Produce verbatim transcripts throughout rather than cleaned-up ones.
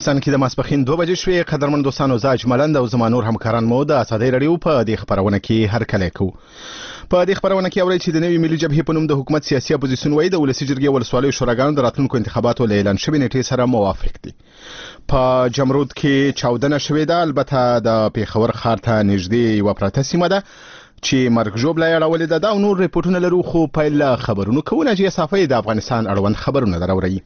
سن کې د ماسپخین دوه بجې شوې. قدرمن دوستانو، زه اجملند او زما نور همکاران مو د ازادۍ رادیو په دې خبرونه کې هرکلی کوو. په دې خبرونه کې اورئ چې د نوي ملي جبهې په نوم د حکومت سیاسي اپوزیسیون وایي د ولسي جرګې ولسوالیو شوراګانو د راتلونکو انتخاباتو له اعلان شوې نیټې سره موافق دي. په جمرود کې چاودنه شوې ده، البته د پیښور ښار ته نږدې یوه پرته سیمه ده چې مرګ ژوبله یې اړولې ده. دا او نور ریپورټونه لرو، خو پیل خبرونو کوو. ناجیه صافی د افغانستان اړوند خبرونه دراوړي.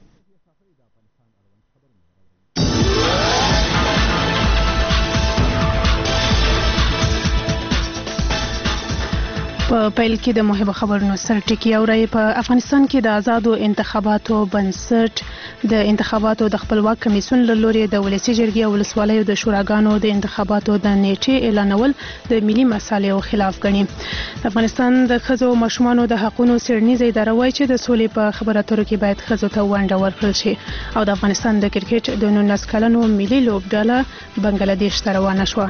په پیل کې د مهمو خبرونو سر ټکی اوري. په افغانستان کې د آزادو انتخاباتو بنسټ د انتخاباتو د خپلواک کمیسیون له لوري د ولسي جرګې او ولسوالیو د شوراګانو د انتخاباتو د نیټې اعلانول د ملي مصالحو خلاف ګڼي. د افغانستان د ښځو او ماشومانو د حقوقو څیړنیزه اداره وایي چې د سولې په خبرو اترو کې باید ښځو ته ونډه ورکړل شي. او د افغانستان د کرکټ د نولس کلنو ملي لوبډله بنگلاديش ته روانه شوه.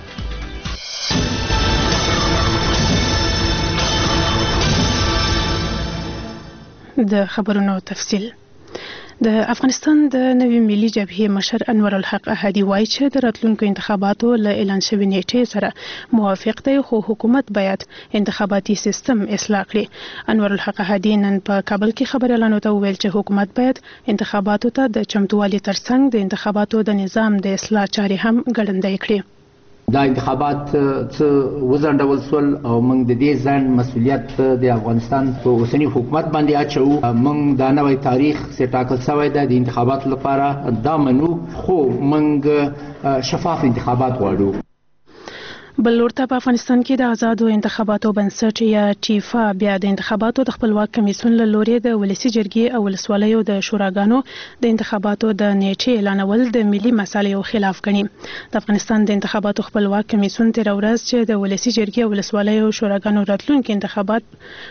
د خبرونو تفصیل. د افغانستان د نوي ملي جبهې مشر انور الحق احدي وایي چې د راتلونکو انتخاباتو له اعلان شوې نیټې سره موافق دی، خو حکومت باید انتخاباتي سیستم اصلاح کړي. انور الحق احدي نن په کابل کې خبريالانو ته وویل چې حکومت باید انتخاباتو ته د چمتووالي ترڅنګ د انتخاباتو د نظام د اصلاح چارې هم ګړندۍ کړي. دا انتخابات څه وزندول سول او موږ د دې ځان مسولیت د افغانستان په اوسنی حکومت باندې اچو. موږ دا نوې تاریخ سټاکل شوی دی د انتخاباتو لپاره، دا منو، خو موږ شفاف انتخابات غواړو. بل ورته په افغانستان کې د آزادو انتخاباتو بنسټ یا ټیفا بیا د انتخاباتو د خپلواک کمیسیون له لوري د ولسي جرګې او ولسوالیو د شوراګانو د انتخاباتو د نیټې اعلانول د ملي مصالحو خلاف ګڼي. د افغانستان د انتخاباتو خپلواک کمیسیون تر ورځ چې د ولسي جرګې او ولسوالیو شوراګانو راتلونکي انتخابات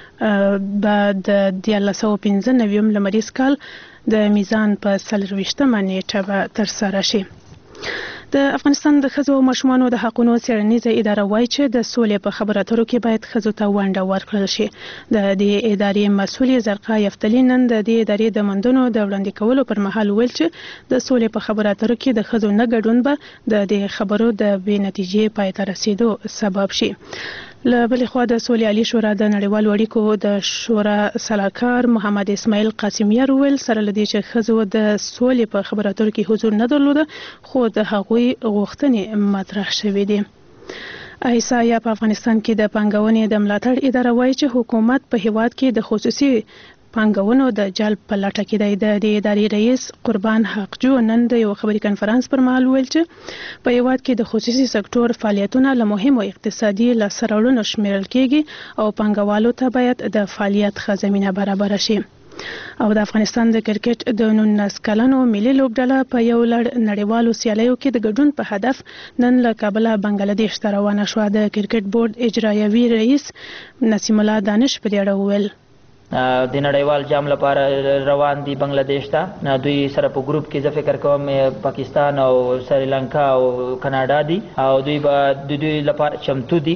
بعد د دیارلس سوه پنځه نوي لمریز کال د میزان په څلرویشتمه نیټه به ترسره شي. د افغانستان د ښځو او ماشومانو د حقوقو څیړنیزه اداره وایي چې د سولې په خبرو اترو کې باید ښځو ته ونډه ورکړل شي. د دې ادارې مسؤل زرقا یفتلی نن د دې ادارې د مندونو د وړاندې کولو پر مهال ویل چې د سولې په خبرو اترو کې د ښځو نه ګډون به د دې خبرو د بې نتیجې پای ته رسیدو سبب شي. له بلې خوا د سولې عالي شورا د نړیوالو اړیکو د شورا سلاکار محمد اسماعیل قاسمیار ویل سره لدې چې ښځو د سولې په خبرو اترو کې حضور نه درلوده، خو د هغوی غوښتنې مطرح شوې دي. ایسایا په افغانستان کې د پانګونې د ملاتړ اداره وایي چې حکومت په هیواد کې د خصوصي پانګونو د جلب په لټه کې دی. د دې ادارې رئیس قربان حقجو نن د یو خبري کنفرانس پر مهال ویل چې په هیواد کې د خصوصي سکتور فعالیتونه له مهمو اقتصادي لاسته راوړنو شمیرل کېږي او پانګوالو ته باید د فعالیت ښه زمینه برابره شي. او د افغانستان د کرکټ د نولس کلنو ملي لوبډله په یو لړ نړیوالو سیالیو کې د ګډون په هدف نن له کابل بنگلاديش ته روانه شوه. د کرکټ بورډ اجرایوي رئیس نسیم الله دانش په دې اړه وویل د نړیوال جام لپاره روان دي بنگلاديش ته. دوی سره په ګروپ کې زه فکر کوم پاکستان او سریلانکا او کاناډا دي او دوی به د دوی لپاره چمتو دي.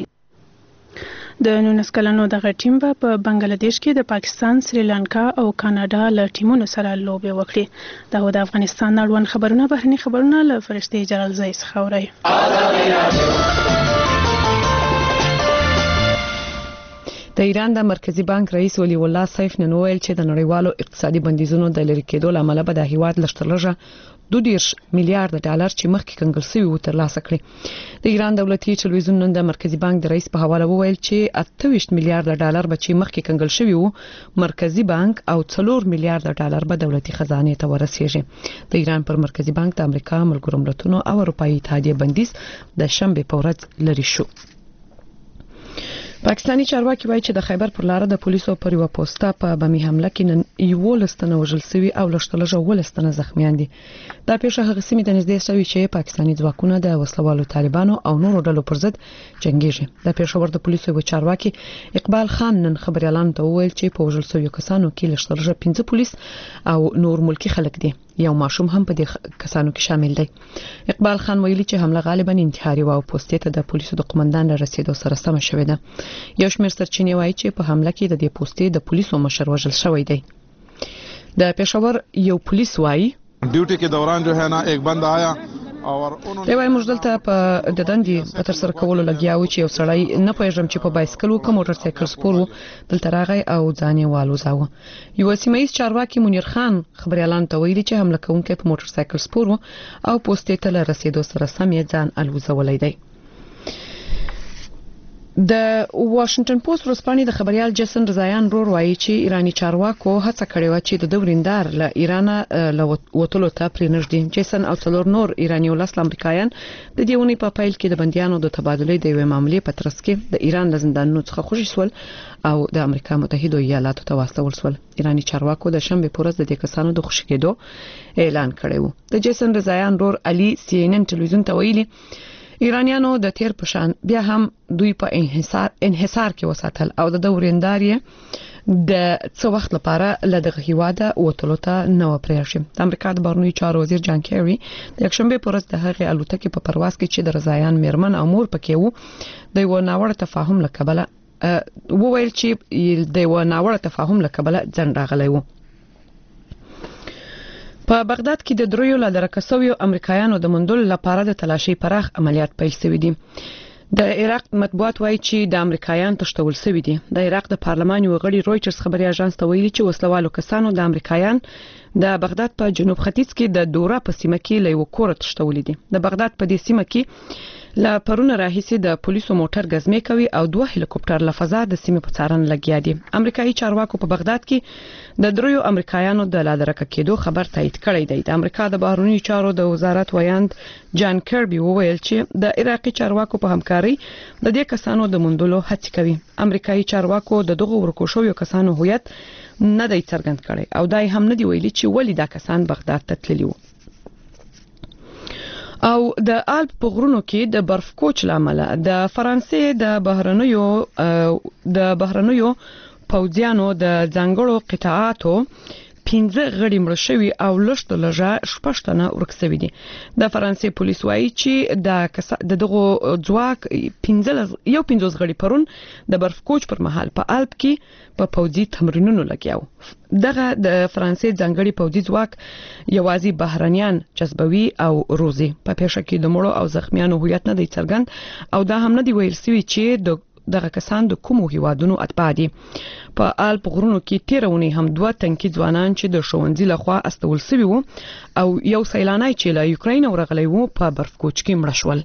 د نولس کلنو دغه ټیم به په بنگلاديش کې د پاکستان، سریلانکا او کاناډا له ټیمونو سره لوبې وکړي. دا د افغانستان اړوند خبرونه بهرني خبرونه له فرشتي جلال زئی څخه اورئ. د ایران د مرکزی بانک رئیس ولی الله سیف نن ویل چې د نړیوالو اقتصادي بندیزونو د لری کېدو لامل به د هیواد لشتلژه دوه دېرش میلیارډ ډالر چې مخکې کنګل شوی و ترلاسه کړي. د ایران دولتي ټلویزیون نن د مرکزی بانک د رئیس په حواله وویل چې اته ویشت میلیارډ ډالر به چې مخکې کنګل شوی و مرکزی بانک او څلور میلیارډ ډالر به دولتي خزانه ته ورسیږي. د ایران پر مرکزی بانک د امریکا، ملګرو ملتونو او اروپאי اتحادیه بندیز د شنبه په ورځ لري شو. پاکستانی چارواکي وایي چې د خیبر پر لار د پولیسو پر یو پوسټه په بمي حمله کې نن یو لستنه وژل شوی او لشتلژه ولستنه زخمیان دي. دا پیښه هغه سیمه د نږدې شوی چې پاکستانی ځواکونه د وسلوالو طالبانو او نورو ډلو پر ضد جنگیږي. د پیښور د پولیسو یو چارواکي اقبال خان نن خبريالانو ته وویل چې په وژل شوی کسانو کې لشتلژه پنځه پولیس او نور ملکی خلک دي. یو ماشوم هم په دې کسانو کې شامل دی. اقبال خان ویلي چې حمله غالبا انتحاري و او پوسټې ته د پولیسو د قومندان رسیدو سره سم شوې ده. یو شمېر سرچینې وایي چې په حمله کې د دې پوسټې د پولیسو مشر وژل شوی دی. د پېښور یو پولیس وایي ड्यूटी के दौरान जो है ना एक बंदा आया دی وای موږ دلته په د دندې په تر سره کولو لګیا و چې یو سړی نه پوهېږم چې په بایسکل و که موټر سایکل سپور و دلته راغی او ځان یې والوځاوه. یوه سیمه ییز چارواکي منیر خان خبریالانو ته ویلي چې حمله کوونکی په موټر سایکل سپور و او پوستې ته له رسېدو سره سم یې ځان الوځولی دی. د واشنگټن پوسټ ورځپاڼې د خبريال جیسن رضایان رور وایي چې ایرانی چارواکو هڅه کړې و چې د دوریندار له ایران له وټولو ته پرېنږدي. جیسن او څلور نور ایرانی ولس امریکایان د دې ونې په پیل کې د بنديانو د تبادلې د یوې معاملې په ترڅ کې د ایران له زندانونو څخه خوشي شول او د امریکا متحده ایالاتو ته واستول شول. ایرانی چارواکو د شنبه په ورځ د دې کسانو د خوشي کېدو اعلان کړی و. د جیسن رضایان رور علي سی ان ان ټلویزیون ته ویلي ایرانیانو د تیر پشان بیا هم دوی په انحصار انحصار کې وساتل او د دورینداري د څو وخت لپاره له دغه هیواده وټولو ته نو پرېښی. د امریکا د بهرنیو چارو وزیر جان کیری د یکشنبه په ورځ د هغې الوتکې په پرواز کې چې د رضایان میرمن او مور پکې وو د یو ناوړه تفاهم له کبله وویل چې د یو ناوړه تفاهم له کبله ځنډ راغلی و. په بغداد کې د دریو له درکسویو امریکایانو د مندل لپاره د تلاشي پراخ عملیات پیل شوي دي. د عراق مطبوعات وایي چې د امریکایان تشتول شوي دي. د عراق د پارلمان یو غړي رويټرز خبري اژانس ته ویلي چې وسلوالو کسانو د امریکایان د بغداد په جنوب ختیځ کې د دورا په سیمه کې له یو کور تشتول دي. د بغداد په دې سیمه کې لا پرونه راهیسي د پولیسو موټر غزمه کوي او دوه هلیکوپټر له فضا د سیمې په څارنه لګیا دي. امریکایي چارواکو په بغداد کې د دریو امریکایانو د لادرکه کېدو خبر تایید کړی دی. د امریکا د بهرنیو چارو د وزارت ویاند جان کربي وویل چې د عراقي چارواکو په همکاري د دې کسانو د موندلو هڅه کوي. امریکایي چارواکو د دغه ورکوشو کسانو هویت نه دی څرګند کړی او دای هم نه دی ویلي چې ولې دا کسان بغداد ته تللي وو. او د آلپ په غرونو کې د برف کوچ لامل د فرانسې د بهرنیو د بهرنیو پوځیانو د ځانګړو قطاعاتو پنځه غړي مړ شوي او لږ د لږه شپږ تنه ورک شوي دي. د فرانسې پولیس وایي چې د دغه ځواک پنځه یو پنځوس غړي پرون د برف کوچ پر مهال په آلپ کې په پوځي تمرینونو لګیاو. دغه د فرانسې ځانګړي پوځي ځواک یوازې بهرنیان جذبوي او روزي. په پیښه کې د مړو او زخمیانو هویت نه دی څرګند او دا هم نه دی ویل شوی چې د دغه کسان د کومو هیوادونو اتباع دي. په آلپ غرونو کې تیرونی هم دوه تنکي ځوانان چې د ښوونځي لخوا استول شوي وو او یو سیلانی چې له یوکرين ورغلی وو په برف کوچ کې مړ شول.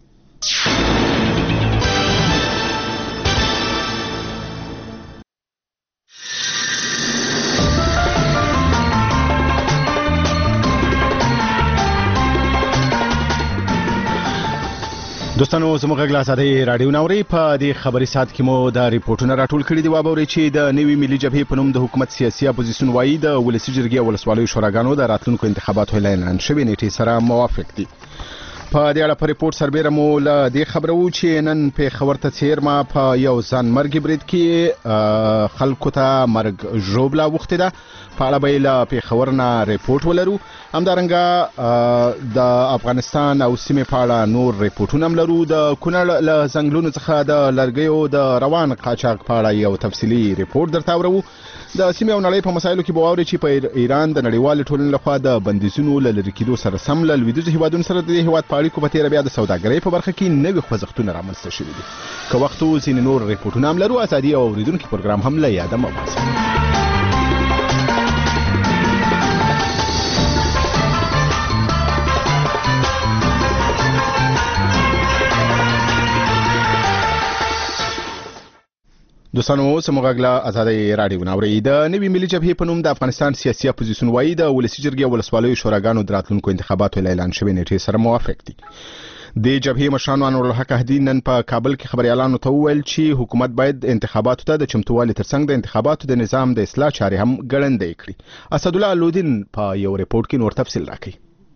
دوستانو زموږ غږ له ازادۍ راډیو ناوري په دې خبري سات کې مو د ریپورتونو راټول کړي دي. وابوري چې د نوي ملي جبهې په نوم د حکومت سیاسي اپوزیسیون وایي د ولسی جرګې او ولسوالیو شوراګانو د راتلونکو انتخاباتو اعلان شوی نیټې سره موافق دي. په دې اړه په ریپورت سربېره مو له دې خبرو چې نن په خبر ته څیرما په یو ځان مرګ برید کې خلکو ته مرګ ژوبله وخته ده. په اړه به له پیښور نه ریپورت ولرو. همدارنګه د افغانستان او سیمې په اړه نور ریپورتونه هم لرو. د کونړ له ځنګلونو څخه د لرګیو د روان قاچاق په اړه یو تفصیلي ریپورت درته اورو. د سیمې او نړۍ په مسایلو کې به واورئ چې په ایران د نړیوال ټولنې لخوا د بندیزونو له لرې کېدو سره سم له لویدیځو هیوادونو سره د هیواد په اړیکو په تېره بیا د سوداګرۍ په برخه کې نوي خوځښتونه رامنځته شوي دي. که وخت و ځینې نور ریپورتونه هم لرو. ازادي او اوریدونکي پروګرام هم له یاده مه باسئ. دوستانو سموږ له ازادۍ راډیو ناوري. د نوي ملي جبهې په نوم د افغانستان سیاسي اپوزیسیون وایي د ولسی جرګې او ولسوالیو شوراګانو د راتلونکو انتخاباتو اعلان شوی نیټې سره موافق دي. د جبهې مشرانو انور الحق احدي نن په کابل کې خبريالانو ته وویل چې حکومت باید انتخاباتو ته د چمتووالي ترڅنګ د انتخاباتو د نظام د اصلاح چارې هم ګړندۍ کړي. اسدالله لودین په یو ریپورت کې نور تفصیل راکړي.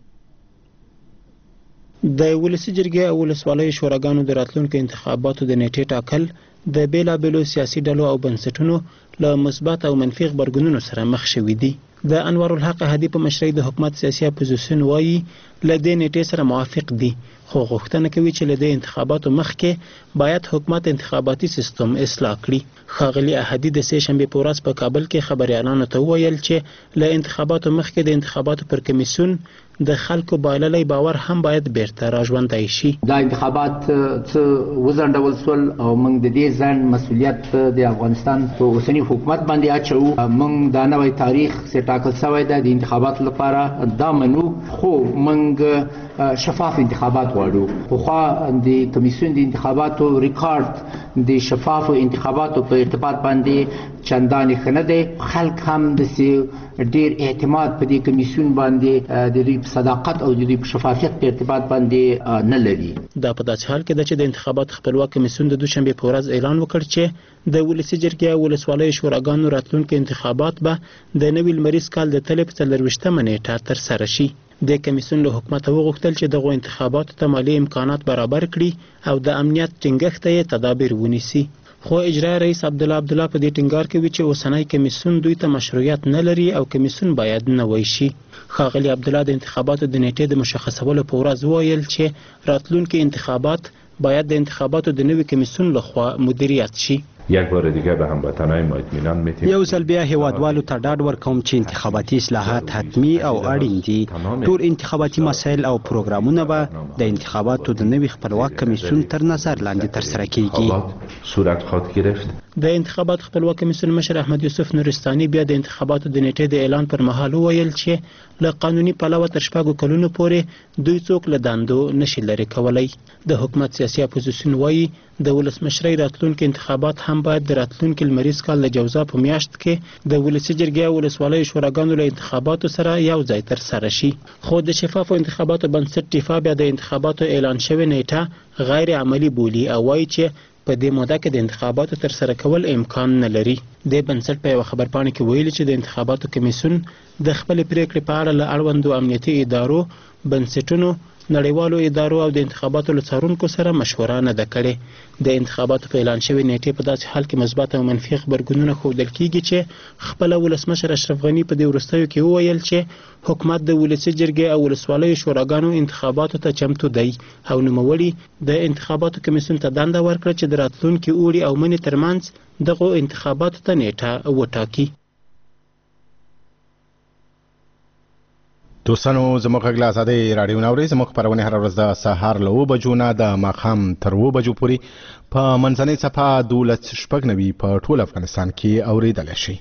د ولسی جرګې او ولسوالیو شوراګانو د راتلونکو انتخاباتو د نیټې ټاکل د بیلابیلو سیاسي ډلو او بنسټونو له مثبت او منفي غبرګونونو سره مخ شوي دي. د انوار الحق هدي په مشرۍ د حکومت سیاسي اپوزیسیون وایي له دې نیټې سره موافق دي، خو غوښتنه کوي چې له دې انتخاباتو مخکې باید حکومت انتخاباتي سیستم اصلاح کړي. ښاغلي احدي د سې شنبې په ورځ په کابل کې خبریالانو ته وویل چې له انتخاباتو مخکې د انتخاباتو پر کمیسیون د خلکو بایللی باور هم باید بیرته راژوندی شي. دا انتخابات څه وځنډول سول او موږ د دې ځان مسؤلیت د افغانستان په اوسنی حکومت باندې اچوو. موږ دا نوی تاریخ چې ټاکل شوی دی د انتخاباتو لپاره دا منو، خو موږ شفاف انتخابات غواړو. پخوا د کمیسیون د انتخاباتو ریکارډ د شفافو انتخاباتو په ارتباط باندې چندانې ښه نه دی. خلک هم داسې ډېر اعتماد په دې کمیسیون باندې د دوی په صداقت او د دوی په شفافیت په ارتباط باندې نه لري. دا په داسې حال کې ده چې د انتخاباتو خپلواک کمیسیون د دوشنبې په ورځ اعلان وکړ چې د ولسي جرګې او ولسوالیو شوراګانو راتلونکي انتخابات به د نوي لمریز کال د تلې په څلرویشتمه نیټه ترسره شي. د کمیسیون له حکومته وغوښتل چې دغو انتخاباتو ته مالي امکانات برابر کړي او د امنیت ټینګښت ته یې تدابیر ونیسي. خو اجرا رئیس عبدالله عبدالله په دې ټینګار کوي چې اوسنی کمیسیون دوی ته مشروعیت نه لري او کمیسیون باید نوی شي. ښاغلي عبدالله د انتخاباتو د نیټې د مشخصولو په ورځ وویل چې راتلونکي انتخابات باید د انتخاباتو د نوي کمیسیون لخوا مدیریت شي. یک بار دیگه به هموطنای ما اطمینان میتیم. یو ځل بیا هیوادوالو ته ډاډ ورکوم چې انتخاباتي اصلاحات حتمی او اړین دي. ټول انتخاباتي مسایل او پروګرامونه به د انتخاباتو د نوي خپلواک کمیسیون تر نظر لاندې ترسره کیږي. صورت خواهد گرفت. د انتخاباتو خپلواک کمیسیون مشر احمد یوسف نورستاني بیا د انتخاباتو د نیټې د اعلان پر مهال وویل چې له قانوني پلوه تر شپږو کلونو پورې دوی څوک له دندو نشي لرې کولی. د حکومت سیاسي اپوزیسیون وایي د ولسمشرۍ راتلونکي انتخابات هم باید د راتلونکي لمریز کال د جوزا په میاشت کې د ولسي جرګې او ولسوالیو شوراګانو له انتخاباتو سره یو ځای ترسره شي. خو د شفافو انتخاباتو بنسټ دفاع بیا د انتخاباتو اعلان شوې نیټه غیر عملي بولي او وایي چې په دې موده کې د انتخاباتو ترسره کول امکان نه لري. د بنسټ په یوه خبرپاڼه کې ویلي چې د انتخاباتو کمیسیون د خپلې پریکړې په اړه له اړوندو امنیتي ادارو، بنسټونو، نړیوالو ادارو او د انتخاباتو له څارونکو سره مشوره نه ده کړې. د انتخاباتو په اعلان شوې نیټې په داسې حال کې مثبت او منفي خبرګونونه ښودل کیږي چې خپله ولسمشر اشرف غني په دې وروستیو کې وویل چې حکومت د ولسي جرګې او ولسوالیو شوراګانو انتخاباتو ته چمتو دی او نوموړي د انتخاباتو کمیسیون ته دنده ورکړه چې د راتلونکي اوړي او مني ترمنځ دغو انتخاباتو ته نیټه وټاکي. دوستانو زموږ غږ له ازادۍ راډیو نه اورئ. زموږ خپرونې هره ورځ د سهار له اوه بجو نه د ماښام تر اوه بجو پورې په منځنۍ څپه دولس شپږ نوي په ټول افغانستان کې اورېدلی شئ.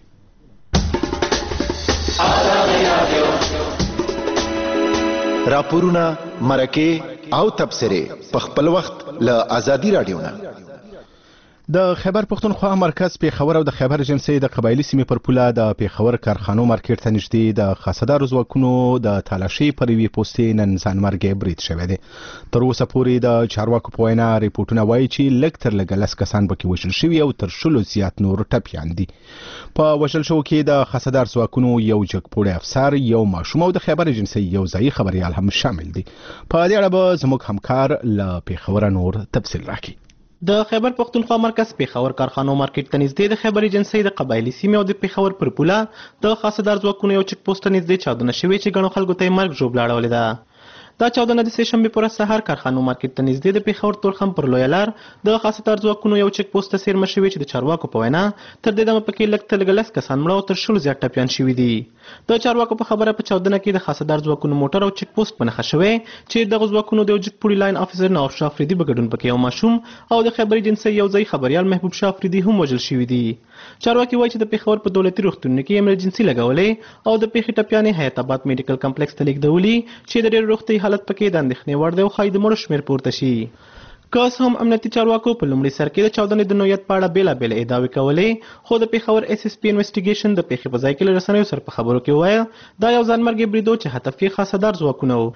راپورونه، مرکې او تبصرې په خپل وخت له ازادي راډیو نه. د خیبر پښتونخوا مرکز پیښور او د خیبر ایجنسۍ د قبایلي سیمې پر پوله د پیښور کارخانو مارکیټ ته نږدې د خاصدارو ځواکونو د تالاشۍ پر یوې پوستې نن ځانمرګی برید شوی دی. تر اوسه پورې د چارواکو په وینا ریپورټونه وایي چې لږ تر لږه لس کسان پکې وژل شوي او تر شلو زیات نور ټپیان دي. په وژل شوو کې د خاصدار ځواکونو یو جګپوړی افسر، یو ماشوم او د خیبر ایجنسۍ یو ځایي خبریال هم شامل دي. په دې اړه به زموږ همکار له پیښوره نور تفصیل راکړي. د خیبر پښتونخوا مرکز پیښور کارخانو مارکیټ ته نږدې د خیبر ایجنسۍ د قبایلي سیمې او د پیښور پر پوله د خاصدار ځواکونو یو چک پوسټ ته نږدې چاودنه شوې چې ګڼو خلکو ته یې مرګ ژوبله اړولې ده. دا چاودنه د سې شنبې په ورځ سهار کارخانو مارکیټ ته نږدې د پیښور تورخم پر لویه لار د خاصدار ځواکونو یو چک پوسټ ته څیرمه شوې چې د چارواکو په وینا تر دې دمه پکې لږ تر لږه لس کسان مړه او تر شلو زیات ټپیان شوي دي. د چارواکو په خبره په چاودنه کې د خاصدار ځواکونو موټر او چک پوسټ په نښه شوی چې دغه ځواکونو د یو جګپوړي لاین افیسر نواب شاه افریدي په ګډون پکې یو ماشوم او د خیبر ایجنسۍ یو ځایي خبریال محبوب شاه افریدي هم وژل شوي دي. چارواکي وایي چې د پیښور په دولتي روغتونونو کې ایمرجنسي لګولې او د پیښې ټپیانې حیات آباد میډیکل کمپلیکس ته لیږدولي چې د ډېر روغتیایي حالت پکې د اندېښنې وړ دی او ښایي د مړو شمېر پورته شي. که هم امنیتي چارواکو په لومړي سر کې د چاودنې د نوعیت په اړه بېلابېلې ادعاوې کولې، خو د پیښور ایس ایس پي انویسټیګیشن د پیښې په ځای کې له رسنیو سره په خبرو کې وویل دا یو ځانمرګي بریدو چې هدف یې خاصدار ځواکونه وو.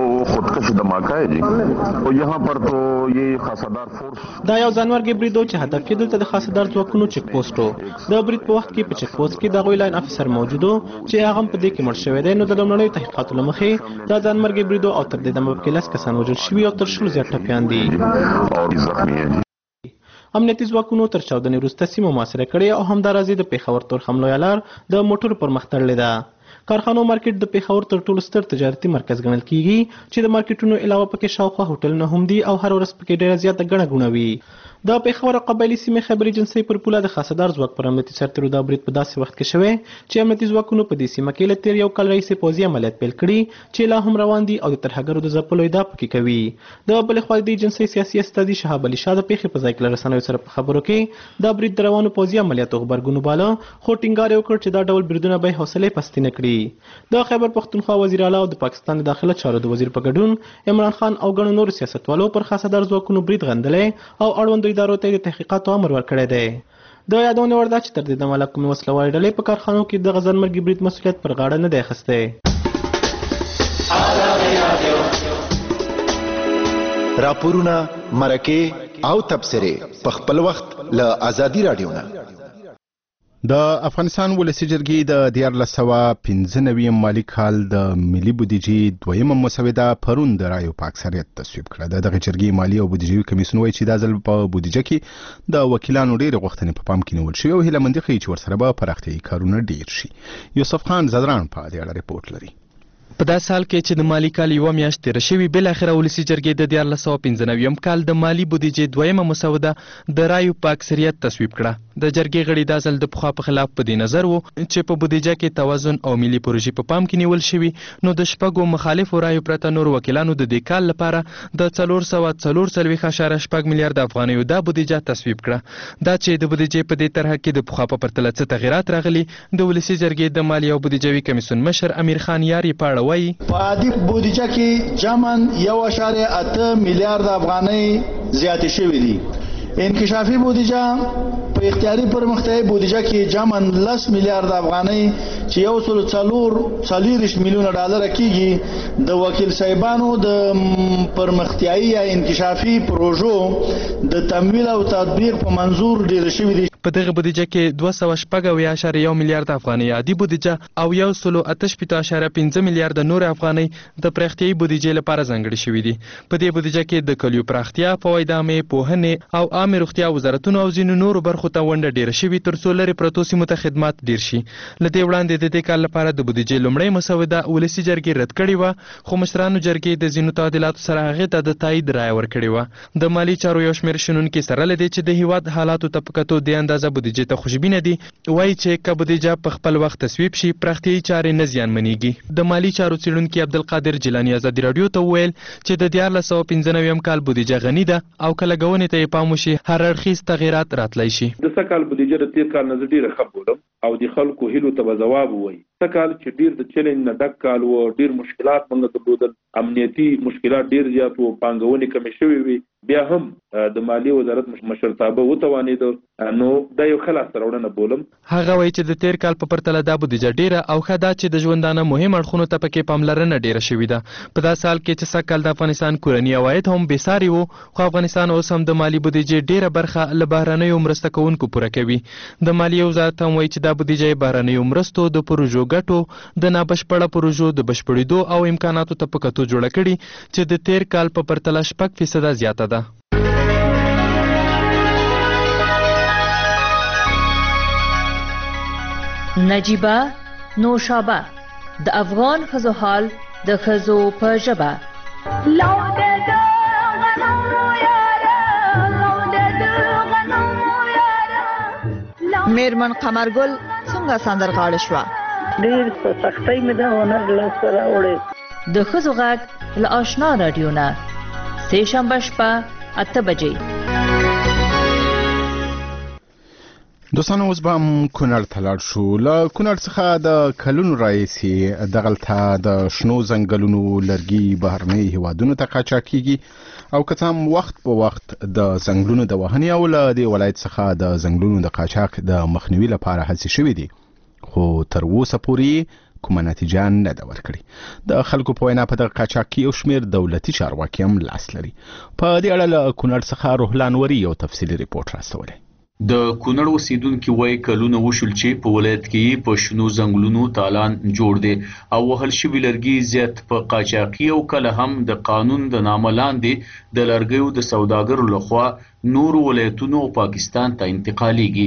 دا یو ځانمرګي بریدو چې هدف یې دلته د خاصدار ځواکونو چک پوسټ و. د برید په وخت کې په چک پوسټ کې د هغوی لاین افیسر موجود و چې هغه هم په دې کې مړ شوی دی. نو د لومړنیو تحقیقاتو له مخې دا ځانمرګي بریدو او تر دې دمه پکې لس کسان وژل شوي او تر شلو زیات ټپیان دي. امنیتي ځواکونو تر چاودنې وروسته سیمه محاصره کړې او همداراز د پیښور تورخم لویه لار د موټرو پر مخ تړلې ده. کارخانو مارکیټ د پیښور تر ټولو ستر تجارتي مرکز ګڼل کیږي چې د مارکیټونو علاوه پکې شاوخوا هوټلونه هم دي او هر ورځ پکې ډیره زیاته ګڼه ګوڼه وي. د پیښور قبایلي سیمې خیبر ایجنسۍ پر پوله د خاصدار ځواک پر امنیتي سرتېرو دا برید په داسې وخت کې شوی چې امنیتي ځواکونو په دې سیمه کې له تېر یو کال راهیسې پوځي عملیات پیل کړي چې لا هم روان دي او د ترهګرو د ځپلو ادعا پکې کوي. د بلې خوا د ایجنسۍ سیاسي استازي شهاب علي شاه د پیښې په ځای کې له رسنیو سره په خبرو کې دا برید د روانو پوځي عملیاتو غبرګون وباله، خو ټینګار یې وکړ چې دا ډول بریدونه به حوصلې پستې نه کړي. د خیبر پښتونخوا وزیر اعلی او د پاکستان د داخله چارو د وزیر په ګډون عمران خان او ګڼو نورو سیاستوالو پر خاصدار ځواکونو برید غندلی او اړوندو ادارو ته د تحقیقاتو امر ورکړی دی. د یادونې وړ ده چې تر دې دمه لا کومې وسلوالې ډلې په کارخانو کې د غزنمرګي برید مسؤلیت پر غاړه نه دی اخیستی. راپورونه، مرکې او تبصرې په خپل وخت له ازادي رادیو نه. د افغانستان ولسی جرګې د دیارلس سوه پنځه نوي مالی کال د ملي بودیجې دویمه مسوده پرون د رایو په اکثریت تصویب کړه. د دغه جرګې مالی او بودیجوي کمیسیون وایي چې دا ځل په بودیجه کې د وکیلانو ډېرې غوښتنې په پام کې نیول شوي او هیله مندي ښیي چې ورسره به پراختیایي کارونه ډېر شي. یوسف خان زدران په دې اړه ریپورټ لري. په داسې حال کې چې د مالی کال یوه میاشت تېره شوې، بالاخره ولسي جرګې د دیارلس سوه پنځه نویم کال د مالي بودیجې دویمه مسوده د رایو په اکثریت تصویب کړه. د جرګې غړي دا ځل د پخوا په خلاف په دې نظر وو چې په بودیجه کې توازن او ملي پروژې په پام کې نیول شوي، نو د شپږو مخالفو رایو پرته نور وکیلانو د دې کال لپاره د څلور سوه څلور څلوېښت اعشاریه شپږ میلیارده افغانیو دا بودیجه تصویب کړه. دا چې د بودیجې په دې طرحه کې د پخوا په پرتله څه تغیرات راغلي، د ولسي جرګې د مالي او بودیجوي کمیسیون مشر امیر خان یاري په اړه وایي. په عادي بودیجه کې جمعاً یو اعشاریه اته میلیارد افغانۍ زیاتې شوې دي. انکشافي بودیجه په اختیاري پرمختیایي بودیجه کې جمعاً لس میلیارد افغانۍ چې یو سل څلور څلوېښت میلیونه ډالر کېږي د وکیل صاحبانو د پرمختیایي یا انکشافي پروژو د تمویل او تدبیر په منظور ډېر شوي دي. په دغه بودیجه کې دوه سوه شپږ اویا اعشاریه یو میلیارد افغانۍ عادي بودیجه او یو سلو اته شپېته اعشاریه پنځه میلیارده نور افغانۍ د پراختیایي بودیجې لپاره ځانګړې شوي دي. په دې بودیجه کې د کلیو پراختیا، فواید عامې، پوهنې او عامې روغتیا وزارتونو او ځینو نورو برخو ته ونډه ډېره شوي تر څو لرې پرتو سیمو ته خدمات ډېر شي. له دې وړاندې د دې کال لپاره د بودیجې لومړۍ مسوده ولسي جرګې رد کړې وه، خو مشرانو جرګې د ځینو تعدیلاتو سره هغې ته د تایید رایه ورکړې وه. د مالي چارو یو شمېر شنونکي سره له دې چې د هیواد حالاتو ته په کتو دې اندازه بودیجې ته خوشبینه دي، وایي چې که بودیجه په خپل وخت تصویب شي پراختیایي چارې نه زیانمنېږي. د مالي چارو څېړونکي عبدالقادر جیلاني ازادي راډیو ته وویل چې د دیارلس سوه پنځه نویم کال بودیجه غني ده او که لګونې ته یې پام وشي هر اړخیز تغیرات راتلی شي. د څه کال بودیجه د تېر کال نه زه ډېره ښه بولم او د خلکو هیلو ته به ځواب ووایي. څه کال چې ډېر د چیلنج نه ډک کال و، ډېر مشکلات موږ درلودل، امنیتي مشکلات ډېر زیات وو، پانګونې کمې شوې وي، بیا هم د مالی وزارت مشرتابه وتوانېده، نو دا یو ښه لاسته راوړنه بولم. هغه وایي چې د تېر کال په پرتله دا بودیجه ډېره او ښه ده چې د ژوندانه مهم اړخونو ته پکې پاملرنه ډېره شوې ده. په داسې حال کې چې سږ کال د افغانستان کورني عواید هم بېساري وو، خو افغانستان اوس هم د مالي بودیجې ډېره برخه له بهرنیو مرسته کوونکو پوره کوي. د مالیې وزارت هم وایي چې دا بودیجه یې بهرنیو مرستو، د پروژو ګټو، د نابشپړه پروژو د بشپړېدو او امکاناتو ته په کتو جوړه کړي چې د تېر کال په پرتله شپږ فیصده زیاته ده. نجیبه نوشابه د افغان ښځو حال د ښځو په ژبه. میرمن قمرګل څنګه سندرغاړې شوه؟ ډېر په سختۍ مې دا هنر لاسته راوړی. د ښځو غږ له آشنا راډیو نه سه شنبه شپه اته بجې. دوستانو اوس به هم کونړ ته لاړ شو. له کونړ څخه د کلونو راهیسې دغلته د شنو ځنګلونو لرګي بهرنۍ هیوادونو ته قاچاقېږي او که څه هم وخت په وخت د ځنګلونو د وهنې او له دې ولایت څخه د ځنګلونو د قاچاق د مخنیوي لپاره هڅې شوې دي، خو تر اوسه پورې کومه نتیجه نه ده ورکړې. د خلکو په وینا په دغه قاچاق کې یو شمېر دولتي چارواکي هم لاس لري. په دې اړه له کونړ څخه روحلان وري یو تفصیلي ریپورټ راستولی. د کونړ اوسیدونکي وایي کلونه وشول چې په ولایت کې په شنو ځنګلونو تالان جوړ دی او وهل شوي لرګي زیات په قاچاقي او کله هم د قانون د نامه لاندې د لرګیو د سوداګرو لخوا نور ولایتونو او پاکستان ته انتقالیږي،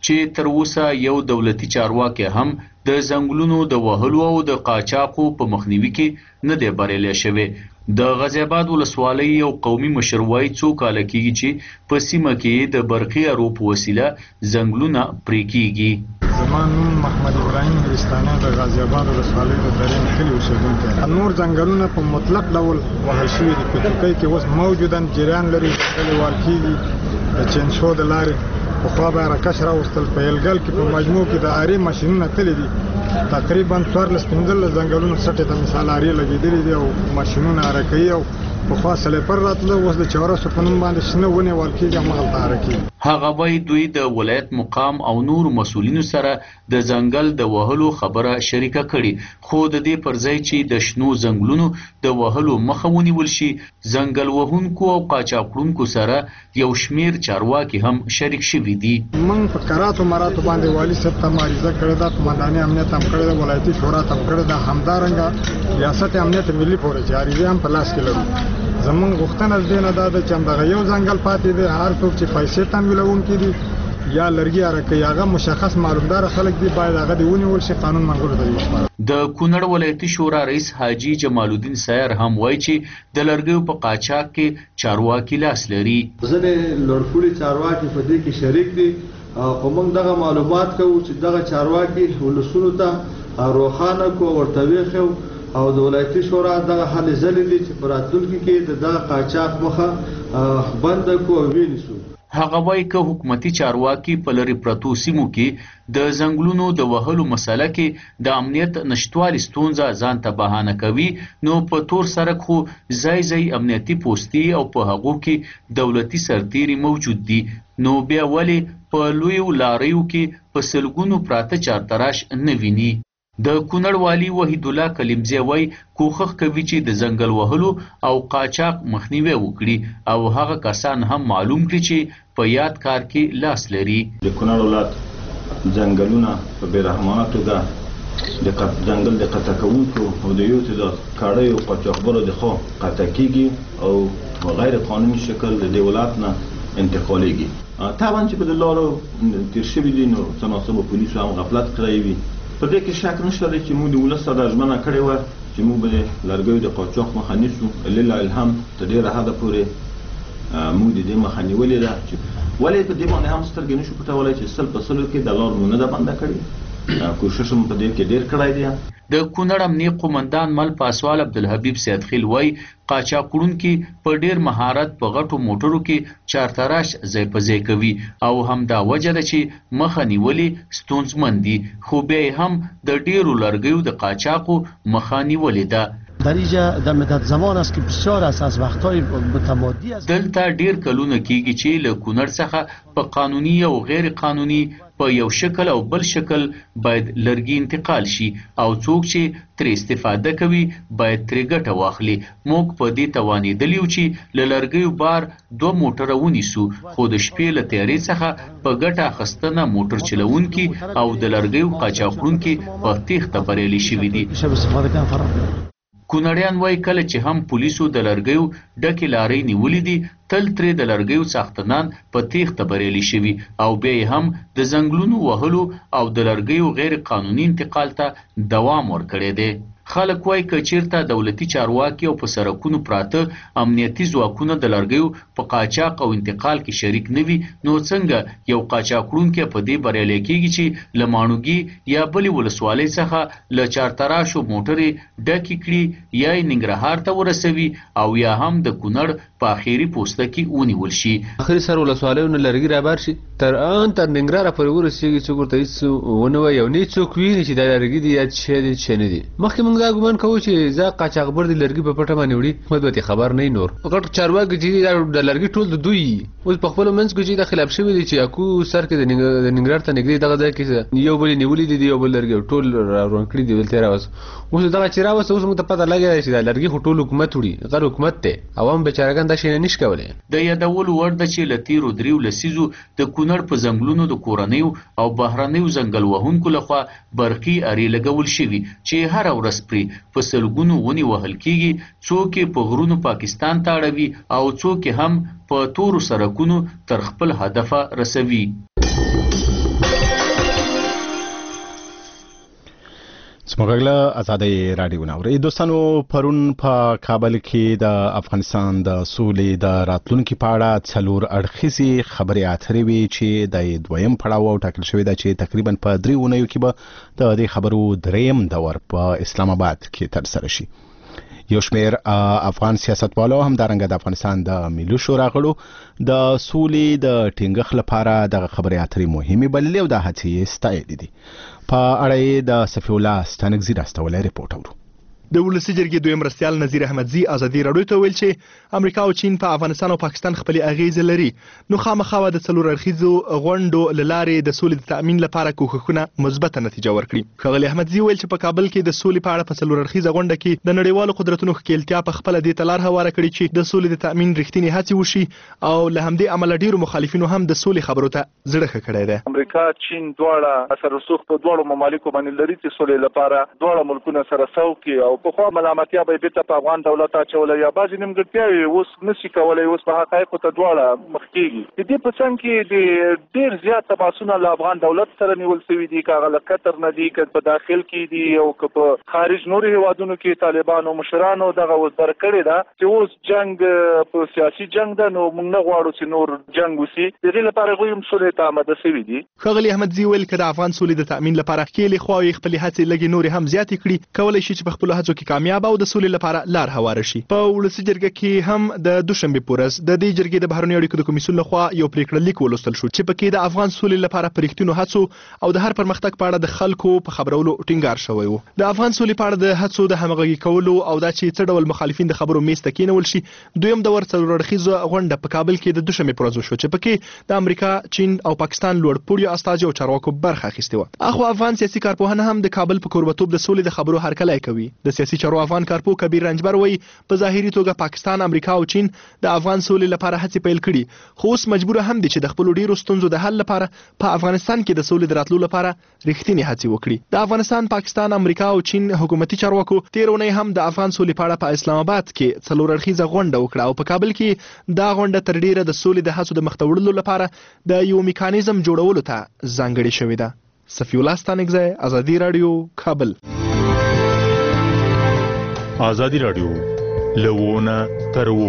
چې تر اوسه یو دولتي چارواکي هم د ځنګلونو د وهلو او د قاچاقو په مخنیوي کې نه دی بریالی شوی. د غازي آباد ولسوالۍ یو قومي مشر وایي څو کاله کېږي چې په سیمه کې د برقي ارو په وسیله ځنګلونه پرې کېږي. زما نوم محمد ابراهیم نورستاني د غازي آباد ولسوالۍ د دریم کلي اوسېدونکی یم. نور ځنګلونه په مطلق ډول وهل شوي دي. په چوکۍ کې اوس موجودا جریان لري، ځنګلې وهل کېږي د چینشو د لارې. پخوا به راکش راوستل، په یلګل کې په مجموع کې د ارې ماشینونه تللي دي. تقریبا څوارلس پنځلس ځنګلونه سټې ته مثال ارې لګېدلي دي او ماشینونه اره کوي. او پخوا سلیپر راتله، اوس د چورسو په نوم باندې شنه ونې وهل کېږي، همغلته اره کېږي. هغه وایي دوی د ولایت مقام او نورو مسؤلینو سره د ځنګل د وهلو خبره شریکه کړي، خو د دې پر ځای چې د شنو ځنګلونو د وهلو مخه ونیول شي، ځنګل وهونکو او قاچاقړونکو سره یو شمیر چارواکي هم شریک شوي دي. موږ په کراتو مراتو باندې والي صاحب ته معرضه کړې ده، قمنداني امنیت هم کړې ده، ولایتي شورا ته هم کړې ده، همدارنګه ریاست امنیت ملي پورې چې عریضې هم په لاس کې لرو. زمونږ غوښتنه د دې نه دا ده چې همدغه یو ځنګل پاتې دی، هر څوک چې پیسې تمویلونکي دي یا لرګي اره کوي، هغه مشخص معلومدار خلک دي، باید هغه دې ونیول شي، قانون منګولو ته وسپارل. د کونړ ولایتي شورا رئیس حاجي جمال الدین سایر هم وایي چې د لرګیو په قاچاق کې چارواکي لاس لري. ځینې لوړپوړي چارواکي په دې کې شریک دي، خو موږ دغه معلومات کوو چې دغه چارواکي ولسونو ته روښانه کو ورته ویښو او د ولایتي شورا دغه هلې ځلې دي چې په راتلونکي کې د دغه قاچاق مخه بنده کو او ونیسو. هغه وایي که حکومتي چارواکي په لرې پرتو سیمو کې د ځنګلونو د وهلو مسله کې د امنیت نشتوالي ستونزه ځان ته بهانه کوي، نو په تور سرک خو ځای ځای امنیتي پوستي او په هغو کې دولتي سرتیري موجود دي، نو بیا ولې په لویو لاریو کې په سلګونو پراته چارتراش نه ویني. د کونړ والي وحید الله کلیمزی وایي کوښښ کوي چې د ځنګل وهلو او قاچاق مخنیوی وکړي او هغه کسان هم معلوم کړي چې په یاد کار کې لاس لري. د کونړ ولایت ځنګلونه په بېرحمانه توګه د ځنګل د قطع کوونکو او د یو تعداد کاړیو او قاچاقبرو د خوا قطع کېږي او په غیر قانوني شکل د دې ولایت نه انتقالېږي. طبعا چې په دې لارو تېر شوي دي، نو څه ناڅه به پولیسو هم غفلت کړی وي. په دې کې شک نشته دی چې موږ د ولس سره ژمنه کړې وه چې موږ به د لرګیو د قاچاق مخه نیسو. لله الحمد تر ډېره حده پورې موږ د دې مخه نیولې ده، چې ولې په دې باندې هم سترګې نشو پټولی چې سل په سلو کې د لار مو نه ده بنده کړې. کوشش هم په دې کې ډېر کړی دی. د کونړ امنیه قومندان مل پاسوال عبدالحبیب سیدخیل وایي قاچاقړونکي په ډېر مهارت په غټو موټرو کې چارتراش ځای په ځای کوي او همدا وجه ده چې مخه نیولې ستونزمن دي، خو بیا هم د ډېرو لرګیو د قاچاقو مخه نیولې ده. در اینجا در مدت زمان است که بسیار است از وقتهای متمادی است. دلته ډېر کلونه کېږي چې له کونړ څخه په قانوني او غیر قانوني په یو شکل او بل شکل باید لرګي انتقال شي او څوک چې ترې استفاده کوي باید ترې ګټه واخلي. موږ په دې توانېدلي یو چې له لرګیو بار دوه موټره ونیسو، خو د شپې له تیارې څخه په ګټه اخیستنه موټر چلوونکي او د لرګیو قاچاقړونکي په تېښته بریالي شوي دي. کونړیان وایي کله چې هم پولیسو د لرګیو ډکې لارۍ نیولې دي، تل ترې د لرګیو څښتنان په تېښته بریالي شوي او بیا یې هم د ځنګلونو وهلو او د لرګیو غیر قانوني انتقال ته دوام ورکړی دی. خلک وایي که چیرته دولتي چارواکي او په سرکونو پراته امنیتي ځواکونه د لرګیو په قاچاق او انتقال کې شریک نه وي، نو څنګه یو قاچاقړونکی په دې بریالی کېږي چې له ماڼوګي یا بلې ولسوالۍ څخه له چارتراشو موټرې ډکې کړي یا یې ننګرهار ته ورسوي او یا هم د کونړ په اخري پوسته کې ونیول شي. اخري سر ولسوالیو نه لرګي رابار شي تر ان تر ننګرهاره پورې ورسېږي، څوک ورته هېڅ ونه وایي او نه څوک ویني چې دا لرګي دي یا څه دي څه نه دي. مخکې موږ دا ګمان کوو چې زه قاچاقبر د لرګي په پټه باندې وړي، حکومت به خبر نه نور غټ چارواکي چې د لرګي ټول د دوی اوس په خپلو منځ کې چې دا خلاف شوي دي چې اکو سر کې د ننګرهار ته نږدې دغه ځای کې یو بل نیولي دي، یو بل لرګي ټول راروان کړي دي دلته راوست. اوس دغه چې راوست اوس موږ ته پته لګی چې دا لرګي خو ټول حکومت وړي، غیر حکومت دی، عوام بیچارهګان دا شی نشي کولی. د یادولو وړ ده چې له تېرو دریو لسیزو د کونړ په ځنګلونو د کورنیو او بهرنیو ځنګل وهونکو لخوا برقي ارې لګول شوي چې هره ورځ پرې په سلګونو ونې وهل کېږي، څوک یې په غرونو پاکستان ته اړوي او څوک یې هم په تورو سرکونو تر خپل هدفه رسوي. زموږ له آزادۍ رادیو ناوړي دوستانو پرون په کابل کې د افغانستان د سولې د راتلونکي په اړه څلور اړخیزې خبرې اترې وي چې د دویم پړاو ټاکل شوی دی چې تقریبا په درې اونیو کې به د دې خبرو دریم دور په اسلام آباد کې ترسره شي. یو شمېر افغان سیاستوالو همدارنګه د افغانستان د ملي شورا غړو د سولې د ټینګښت لپاره دغه خبرې اترې مهمې بللې او د هڅې یې ستایلې دي. په اړه د صفی الله ستانکزي راستولی ریپورټ اورو. د ولسي جرګې دویم مرستیال نظیر احمدزي ازادي راډیو ته ویل چې امریکا او چین په افغانستان او پاکستان خپلې اغیزې لري، نو خامخا د څلور اړخیزو غونډو له لارې د سولې د تأمین لپاره کوښښونه مثبته نتیجه ورکړي. ښاغلي احمدزي ویل چې په کابل کې د سولې په اړه په څلور اړخیزه غونډه کې د نړیوالو قدرتونو ښکېلتیا په خپله دې ته لار هواره کړې چې د سولې د تأمین رښتینې هڅې وشي او له همدې امله ډېرو مخالفینو هم د سولې خبرو ته زړه ښه کړی دی. امریکا چین دواړه اثر رسوخ په دواړو ممالکو باندې لري چې سولې لپاره دواړه ملکونه سره سو کړي او پخوا ملامتیا به بیرته په افغان دولت اچولې یا بعضې نیمګړتیاوې اوس نشي کولی، اوس په حقایقو ته دواړه مخ کېږي. د دې په څنګ کې د ډېر زیات تماسونه له افغان دولت سره نیول شوي دي، که هغه له قطر نه دي، که په داخل کې دي او که په خارج نورو هېوادونو کې طالبانو مشرانو دغه وزدر کړې ده چې اوس جنګ په سیاسي جنګ ده، نو موږ نه غواړو چې نور جنګ وسي. د دې لپاره هغوی هم سولې ته آماده شوي دي. ښاغلي احمدزي ویل که د افغان سولې د تأمین لپاره ښکېلې خواوې خپلې هڅې لږې نورې هم زیاتې کړي، کولی شي چې په خپلو هڅو کې کامیاب او د سولې لپاره لار هواره شي. په ولسي جرګه کې هم د دوشنبې په ورځ د دې جرګې د بهرنیو اړیکو د کمیسیون لخوا یو پریکړه لیک ولوستل شو چې پکې د افغان سولې لپاره په رښتینو هڅو او د هر پرمختګ په اړه د خلکو په خبرولو ټینګار شوی و. د افغان سولې په اړه د هڅو د همغږي کولو او دا چې څه ډول مخالفین د خبرو میز ته کېنول شي، دویم دور څلور اړخیزه غونډه په کابل کې د دوشنبې په ورځ وشوه چې پکې د امریکا، چین او پاکستان لوړپوړو استازي او چارواکو برخه اخیستې وه. اخو افغان سیاسي کارپوهان هم د کابل په کوربتوب د سولې د خبرو هرکلی کوي. د سیاسي چارو افغان کارپوه کبیر رنجبر وایي په ظاهري توګه پاکستان، امریکا او چین د افغان سولې لپاره هڅې پیل کړي، خو اوس مجبور هم دي چې د خپل ډیرو ستونزو د حل لپاره په افغانستان کې د سولې د راتلو لپاره رښتینې هڅې وکړي. د افغانستان، پاکستان، امریکا او چین حکومتي چارواکو تیر اونۍ هم د افغان سولې په اړه په اسلام آباد کې څلور اړخیزه غونډه وکړه او په کابل کې دا غونډه تر ډیره د سولې د هڅو د مخته وړلو لپاره د یو میکانیزم جوړولو ته ځانګړې شوې ده. صفی الله ستانکزی، ازادي راډیو، کابل. ازادي راډیو لوونه ترو.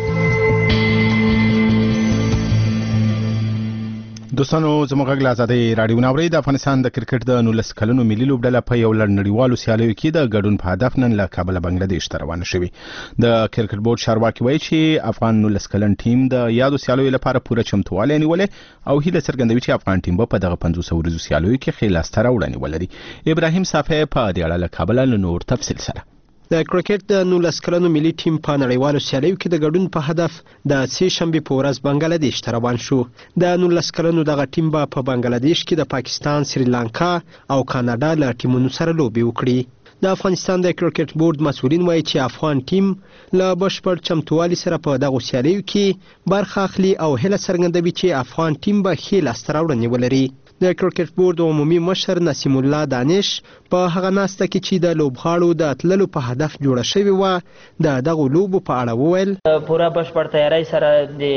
دوستانو زموږ غږ له ازادۍ راډیو ناوړي د افغانستان د کرکټ د نولس کلنو ملي لوبډله په یو لړ نړیوالو سیالیو کې د ګډون په هدف نن له کابله بنګلادیش ته روانه شوې. د کرکټ بورډ چارواکي وایي چې افغان نولس کلن ټیم د یادو سیالیو لپاره پوره چمتووالی نیولې او هیله څرګندوي چې افغان ټیم به په دغه پنځوس ورځو سیالیو کې ښې لاسته راوړنې ولري. ابراهیم صافی په دې اړه له کابله له نور تفصیل سره. د کرکټ د نولس کلنو ملي ټیم په نړیوالو سیالیو کې د ګډون په هدف د سې شنبې په ورځ بنګلادیش ته روان شو. د نولس کلنو دغه ټیم به په بنګلادیش کې د پاکستان، سریلانکا او کاناډا له ټیمونو سره لوبې وکړي. د افغانستان د کرکټ بورډ مسؤلین وایي چې افغان ټیم له بشپړ چمتووالي سره په دغو سیالیو کې برخه اخلي او هیله څرګندوي چې افغان ټیم به ښې لاسته راوړنې ولري. د کرکټ بورډ عمومي مشر نسیم الله دانش په هغه ناسته کې چې د لوبغاړو د تللو په هدف جوړه شوې وه د دغو لوبو په اړه وویل پوره بشپړ تیاری سره د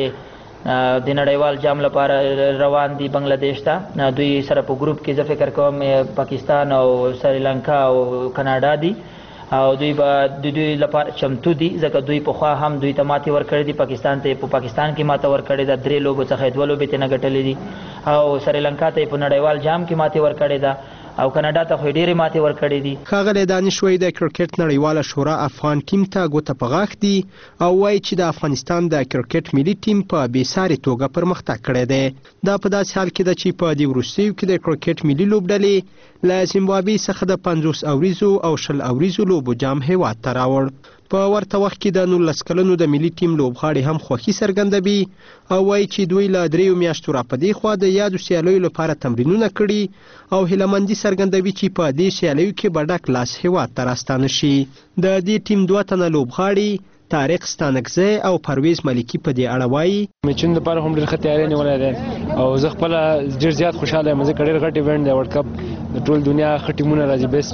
د نړیوال جام لپاره روان دي بنگلاديش ته. دوی سره په ګروپ کې زه فکر کوم پاکستان او سریلانکا او کاناډا دي او دوی به د دوی لپاره چمتو دي ځکه دوی په خوا هم دوی ته ماتې ورکړې دي. پاکستان ته په پاکستان کې ماته ورکړې ده، درې لوبو څخه دوه لوبې ته نه ګټلې دي او سریلانکا ته په نړیوال جام کې ماتې ورکړې ده او کاناډا ته خو ډېرې ماتې ورکړې دي. ښاغلی دانش وایي د کرکټ نړیواله شورا افغان ټیم ته ګوته په غاښ دي او وایي چې د افغانستان د کرکټ ملي ټیم په بېسارې توګه پرمختګ کړی دی. دا په داسې حال کې ده چې په دې وروستیو کې د کرکټ ملي لوبډلې له زیمبابوې څخه د پنځوس اوریزو او شل اوریزو لوبو جام هېواد ته راوړ. په ورته وخت کې د نولس کلنو د ملي ټیم لوبغاړي هم خوښي څرګندوي او وایي چې دوی له دریو میاشتو راپدې خوا د یادو سیالیو لپاره تمرینونه کړي او هیلهمندي څرګندوي چې په دې سیالیو کې به ډک لاس هېواد ته راستانه شي. د دې ټیم دوه تنه لوبغاړي طارق ستانکزی او پرویز ملکی په دې اړه وایي میچونو لپاره هم ډېر ښه تیاری نیولی دی او زه خپله ډېر زیات خوشحاله یم ځکه ډېر غټ ایونټ دی ورلډ کپ د ټول دنیا ښه ټیمونه راځي بیسټ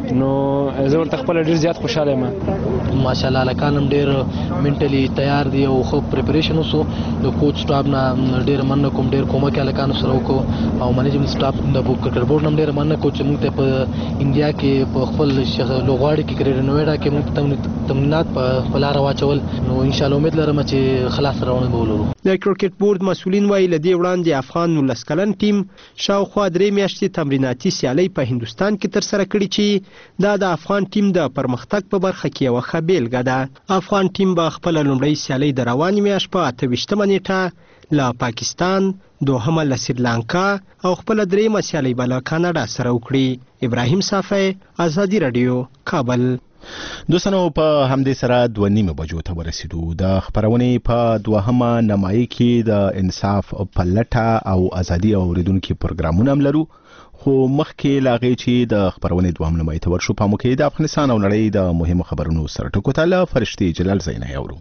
نو زه ورته خپل ډیر زیات خوشاله یم. ماشاءالله لکان هم ډیر منټلی تیار دي او خو پریپریشن وسو د کوچ سټاف نه ډیر مننه کوم ډیر کومک لکان سره وکړو او منیجمنت سټاف د کرکټ بورډ هم ډیر مننه کوم چې موږ ته په انډیا کې په خپل لوغواړي کې کرکټ نوېډا کې موږ تمرینات په لار واچول. نو ان شاء الله امید لرم چې خلاص روان بولو. د کرکټ بورډ مسولین وايي لدی وړاندې افغان نولس کلن ټیم شاوخوا درې میاشتې تمریناتي سیالۍ په هندستان کې تر سره کړي چې دا د افغان ټیم د پرمختګ په برخه کې یوه ښه بیلګه ده. افغان ټیم به خپله لومړۍ سیالۍ د روانې میاشت په اته ویشتمه نیټه له پاکستان، دوهمه له سریلانکا او خپله دریمه سیالۍ به له کاناډا سره وکړي. ابراهیم صافی، ازادي راډیو، کابل. دوستانو په همدې سره دوه نیمه بجو ته ورسېدو. د خپرونې په دوهمه نمایي کې د انصاف په لټه او ازادي اوریدونکي پروګرامونه هم لرو، خو مخکې لا غي چې د خبرونې دوهم نمایي ته ورشو په موکې د افغانستان او نړۍ د مهمو خبرونو سره ټکو ته له فرشتي جلال زینه یورو.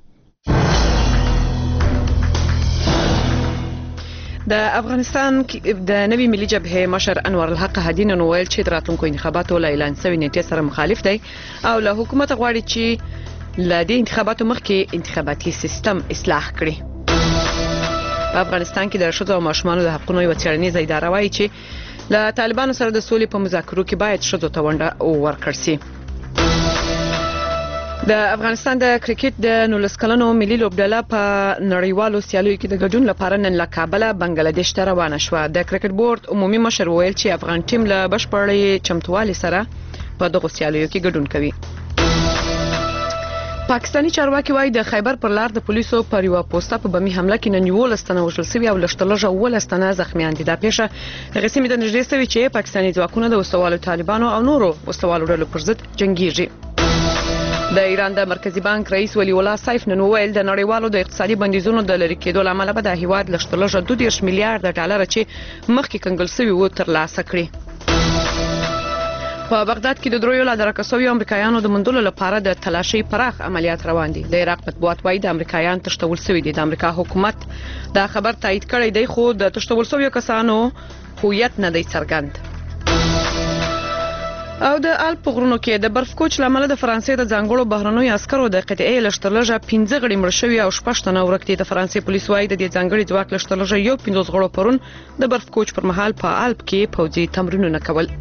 د افغانستان د نوي ملي جبهه مشر انور الحق هدین نو ویل چې د راتلونکو انتخاباتو له اعلان شوی نیټې سره مخالف دی او له حکومت غواړي چې له دې انتخاباتو مخکې انتخاباتي سیستم اصلاح کړي. په افغانستان کې د ښځو او ماشومانو د حقونو یوه څېړنیزه اداره وایي چې له طالبانو سره د سولې په مذاکرو کې باید ښځو ته ونډه ورکړل شي. د افغانستان د کرکټ د نولس کلنو ملي لوبډله په نړیوالو سیالیو کې د ګډون لپاره نن له کابله بنگلاديش ته روانه شوه. د کرکټ بورډ عمومي مشر ویل چې افغان ټیم له بشپړې چمتووالي سره په دغو سیالیو کې ګډون کوي. پاکستانی چارواکي وایي د خیبر پر لار د پولیسو پر یوه پوسټه په بمي حمله کې نن یولس تنه وژل شوي او لږ تر لږه اوولس تنه زخمیان دي. دا پیښه هغې سیمې ته نږدې شوې چې پاکستاني ځواکونه د وسوالو طالبانو او نورو وسوالو ډلو پر ضد جنګیږي. د ایران د مرکزی بانک رئیس ولی الله سیف نن وویل د نړیوالو د اقتصادي بندیزونو د لرې کېدو له امله به د هیواد لږ تر لږه دوه دېرش میلیارډ ډالر چې مخکې کنګل شوي وو ترلاسه کړي. په بغداد کې د دریو لا درکه شویو امریکایانو د موندلو لپاره د تلاشۍ پراخ عملیات روان دي. د عراق مطبوعات وایي د امریکایان تښتول شوي دي. د امریکا حکومت دا خبر تایید کړی دی خو د تښتول شویو کسانو هویت نه دی څرګند. او د الپ غرونو کې د برف کوچ لامل د فرانسې د ځانګړو بهرنیو عسکرو د قطعې لږ تر لږه پنځه غړي مړه شوي او شپږ تنه ورک دي. د فرانسې پولیس وایي د دې ځانګړي ځواک لږ تر لږه یو پنځوس غړو پرون د برف کوچ پر مهال په الپ کې پوځي تمرینونه کول.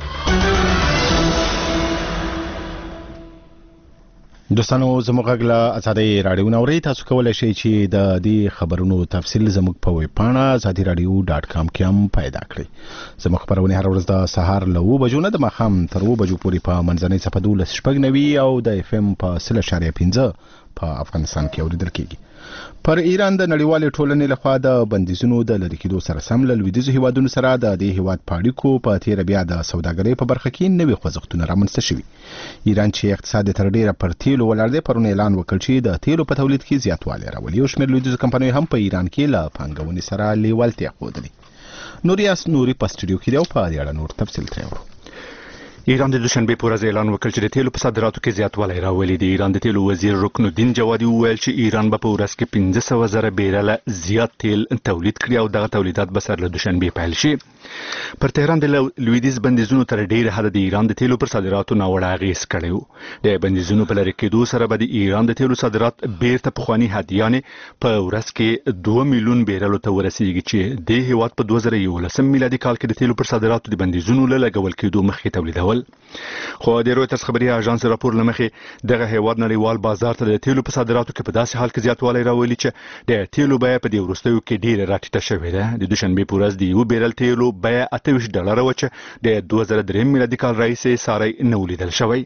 دوستانو زموږ غږ له ازادي راډیو نوري تاسو کولای شئ چې د دې خبرونو تفصیل زموږ په ویب پاڼه ازادي راډیو ډاټ کام کې هم پیدا کړئ. زموږ خبرونه هر ورځ د سهار له اوه بجو نه د ماښام تر اوه بجو پورې په منځنۍ صفحه دولس شپږ نوي او د اف ام په سل اشاریه پنځه په افغانستان کې اوریدل کېږي. پر ایران د نړیوالې ټولنې لخوا د بندیزونو د لرې کېدو سره سم له لویدیځو هیوادونو سره د دې هیواد په اړیکو په تېره بیا د سوداګرۍ په برخه کې نوي خوځښتونه رامنځته شوي. ایران چې اقتصاد تر ډیره پر تیلو ولاړ دی پرون اعلان وکړ چې د تیلو په تولید کې زیاتوالی راولي. یو شمېر لویدیځو کمپنیو هم په ایران کې له پانګونې سره لیوالتیا ښودلې. نوریاس نوري په سټوډیو کې دی او په دې اړه نور تفصیل ترې اورو. ایران د دوشنبه په ورځ اعلان وکړ چې د تیلو په صادراتو کې زیاتوالی راولي. د ایران د تیلو وزیر رکن الدین جوادي وویل چې ایران به په ورځ کې پنځه سوه زره بیرله زیات تیل تولید کړي او دغه تولیدات به سر له دوشنبه پیل شي. پر تهران د لویدیځ بندیزونو تر ډیره حد د ایران د تیلو پر صادراتو ناوړه اغېز کړی و. د بندیزونو په لرې کېدو سره به د ایران د تیلو صادرات بیرته پخواني حد یعنې په ورځ کې دوه میلیون بیرلو ته ورسیږي چې د هیواد په دوه زره یولسم میلادي کال کې د تیلو پر صادراتو د بندیزونو له لګول کېدو مخکې تولیدول. خو د رویټرز خبري اژانس راپور لمخې دغه هیواد نړیوال بازار ته د تیلو په صادراتو کې په داسې حال کې زیاتوالی راولي چې د تیلو بیه په دې وروستیو کې ډیره راټیټه شوې ده. د دوشنبې په ورځ د یو بیرل تیلو بیه اته ویشت ډالره وه چې د دوه زره درېیم میلادي کال راهیسې ساری نه و لیدل شوی.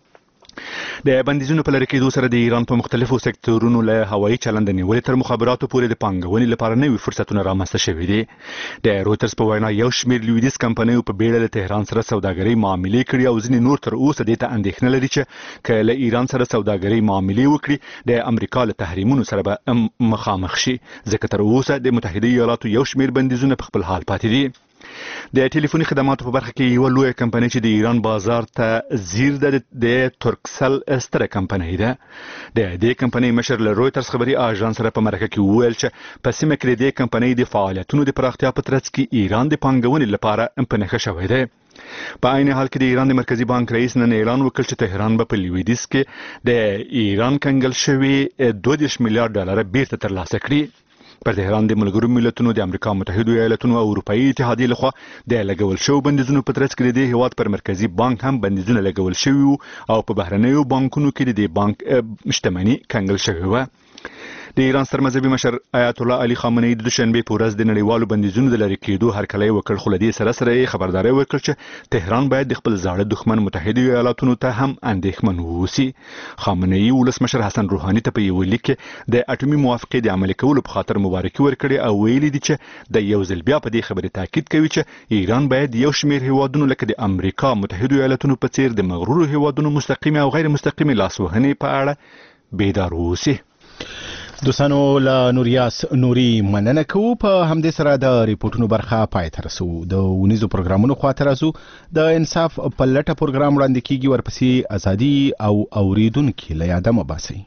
د بندیزونو په لرې کېدو سره د ایران په مختلفو سکتورونو له هوایي چلند نیولې تر مخابراتو پورې د پانګونې لپاره نوي فرصتونه رامنځته شوي دي. د رویټرز په وینا یو شمېر لویدیځ کمپنیو په بیړه له تهران سره سوداګرۍ معاملې کړي او ځینې نور تر اوسه دې ته اندېښنه لري چې که له ایران سره سوداګرۍ معاملې وکړي د امریکا له تحریمونو سره به مخامخ شي، ځکه تر اوسه د متحده ایالاتو یو شمېر بندیزونه په خپل حال پاتې دي. د ټلیفوني خدماتو په برخه کې یو لوی کمپنۍ چې د ایران بازار ته زیر ده د ترکسل ستره کمپنۍ ده. د دې کمپنۍ مشر له رویټرز خبري اژانس سره په مرکه کې وویل چې په سیمه کې د دې کمپنۍ د فعالیتونو د پراختیا په ترڅ کې ایران د پانګونې لپاره په نښه شوی دی. په عین حال کې د ایران د مرکزی بانک رئیس نن اعلان وکړ چې تهران به په لویدیځ کې د ایران کنګل شوی دوه دېرش میلیارډ ډالر بیرته ترلاسه کړي. پر تهران د ملګرو ملتونو د امریکا متحده ایالاتونو او اروپאי اتحادیې لخوا د لګول شوو بندیزونو په ترڅ کې د هیواد پر مرکزی بانک هم بندیزونه لګول شوي او په بهرنیو بانکونو کې د بانک شتمنۍ کنګل شوې وه. د ایران ستر مذهبي مشر آیت الله علي خامنه‌ای د دوشنبه په ورځ د نړیوالو بندیزونو د لرې کېدو هرکلی وکړ، خو له دې سره سره یې خبرداری ورکړ چې تهران باید د خپل زاړه دښمن متحده ایالاتونو ته هم اندېښمن واوسي. خامنه‌ای ولسمشر حسن روحاني ته په یو لیک کې د اټومي موافقې د عملي کولو په خاطر مبارکي ورکړې او ویلي دي چې د یو ځل بیا په دې خبرې تاکید کوي چې ایران باید یو شمېر هیوادونو لکه د امریکا متحده ایالاتونو په څیر د مغرورو هیوادونو مستقیمه او غیر مستقیمه لاسوهنې په اړه بیدار واوسي. دوستانو له نوریاس نوري مننه کوو. په همدې سره د ریپورتونو برخه پای ته رسو. د ونیزو پروګرامونو خواته راځو. د انصاف په لټه پروګرام وړاندې کیږي، ورپسې ازادي او اوریدونکو له یاده مباسي.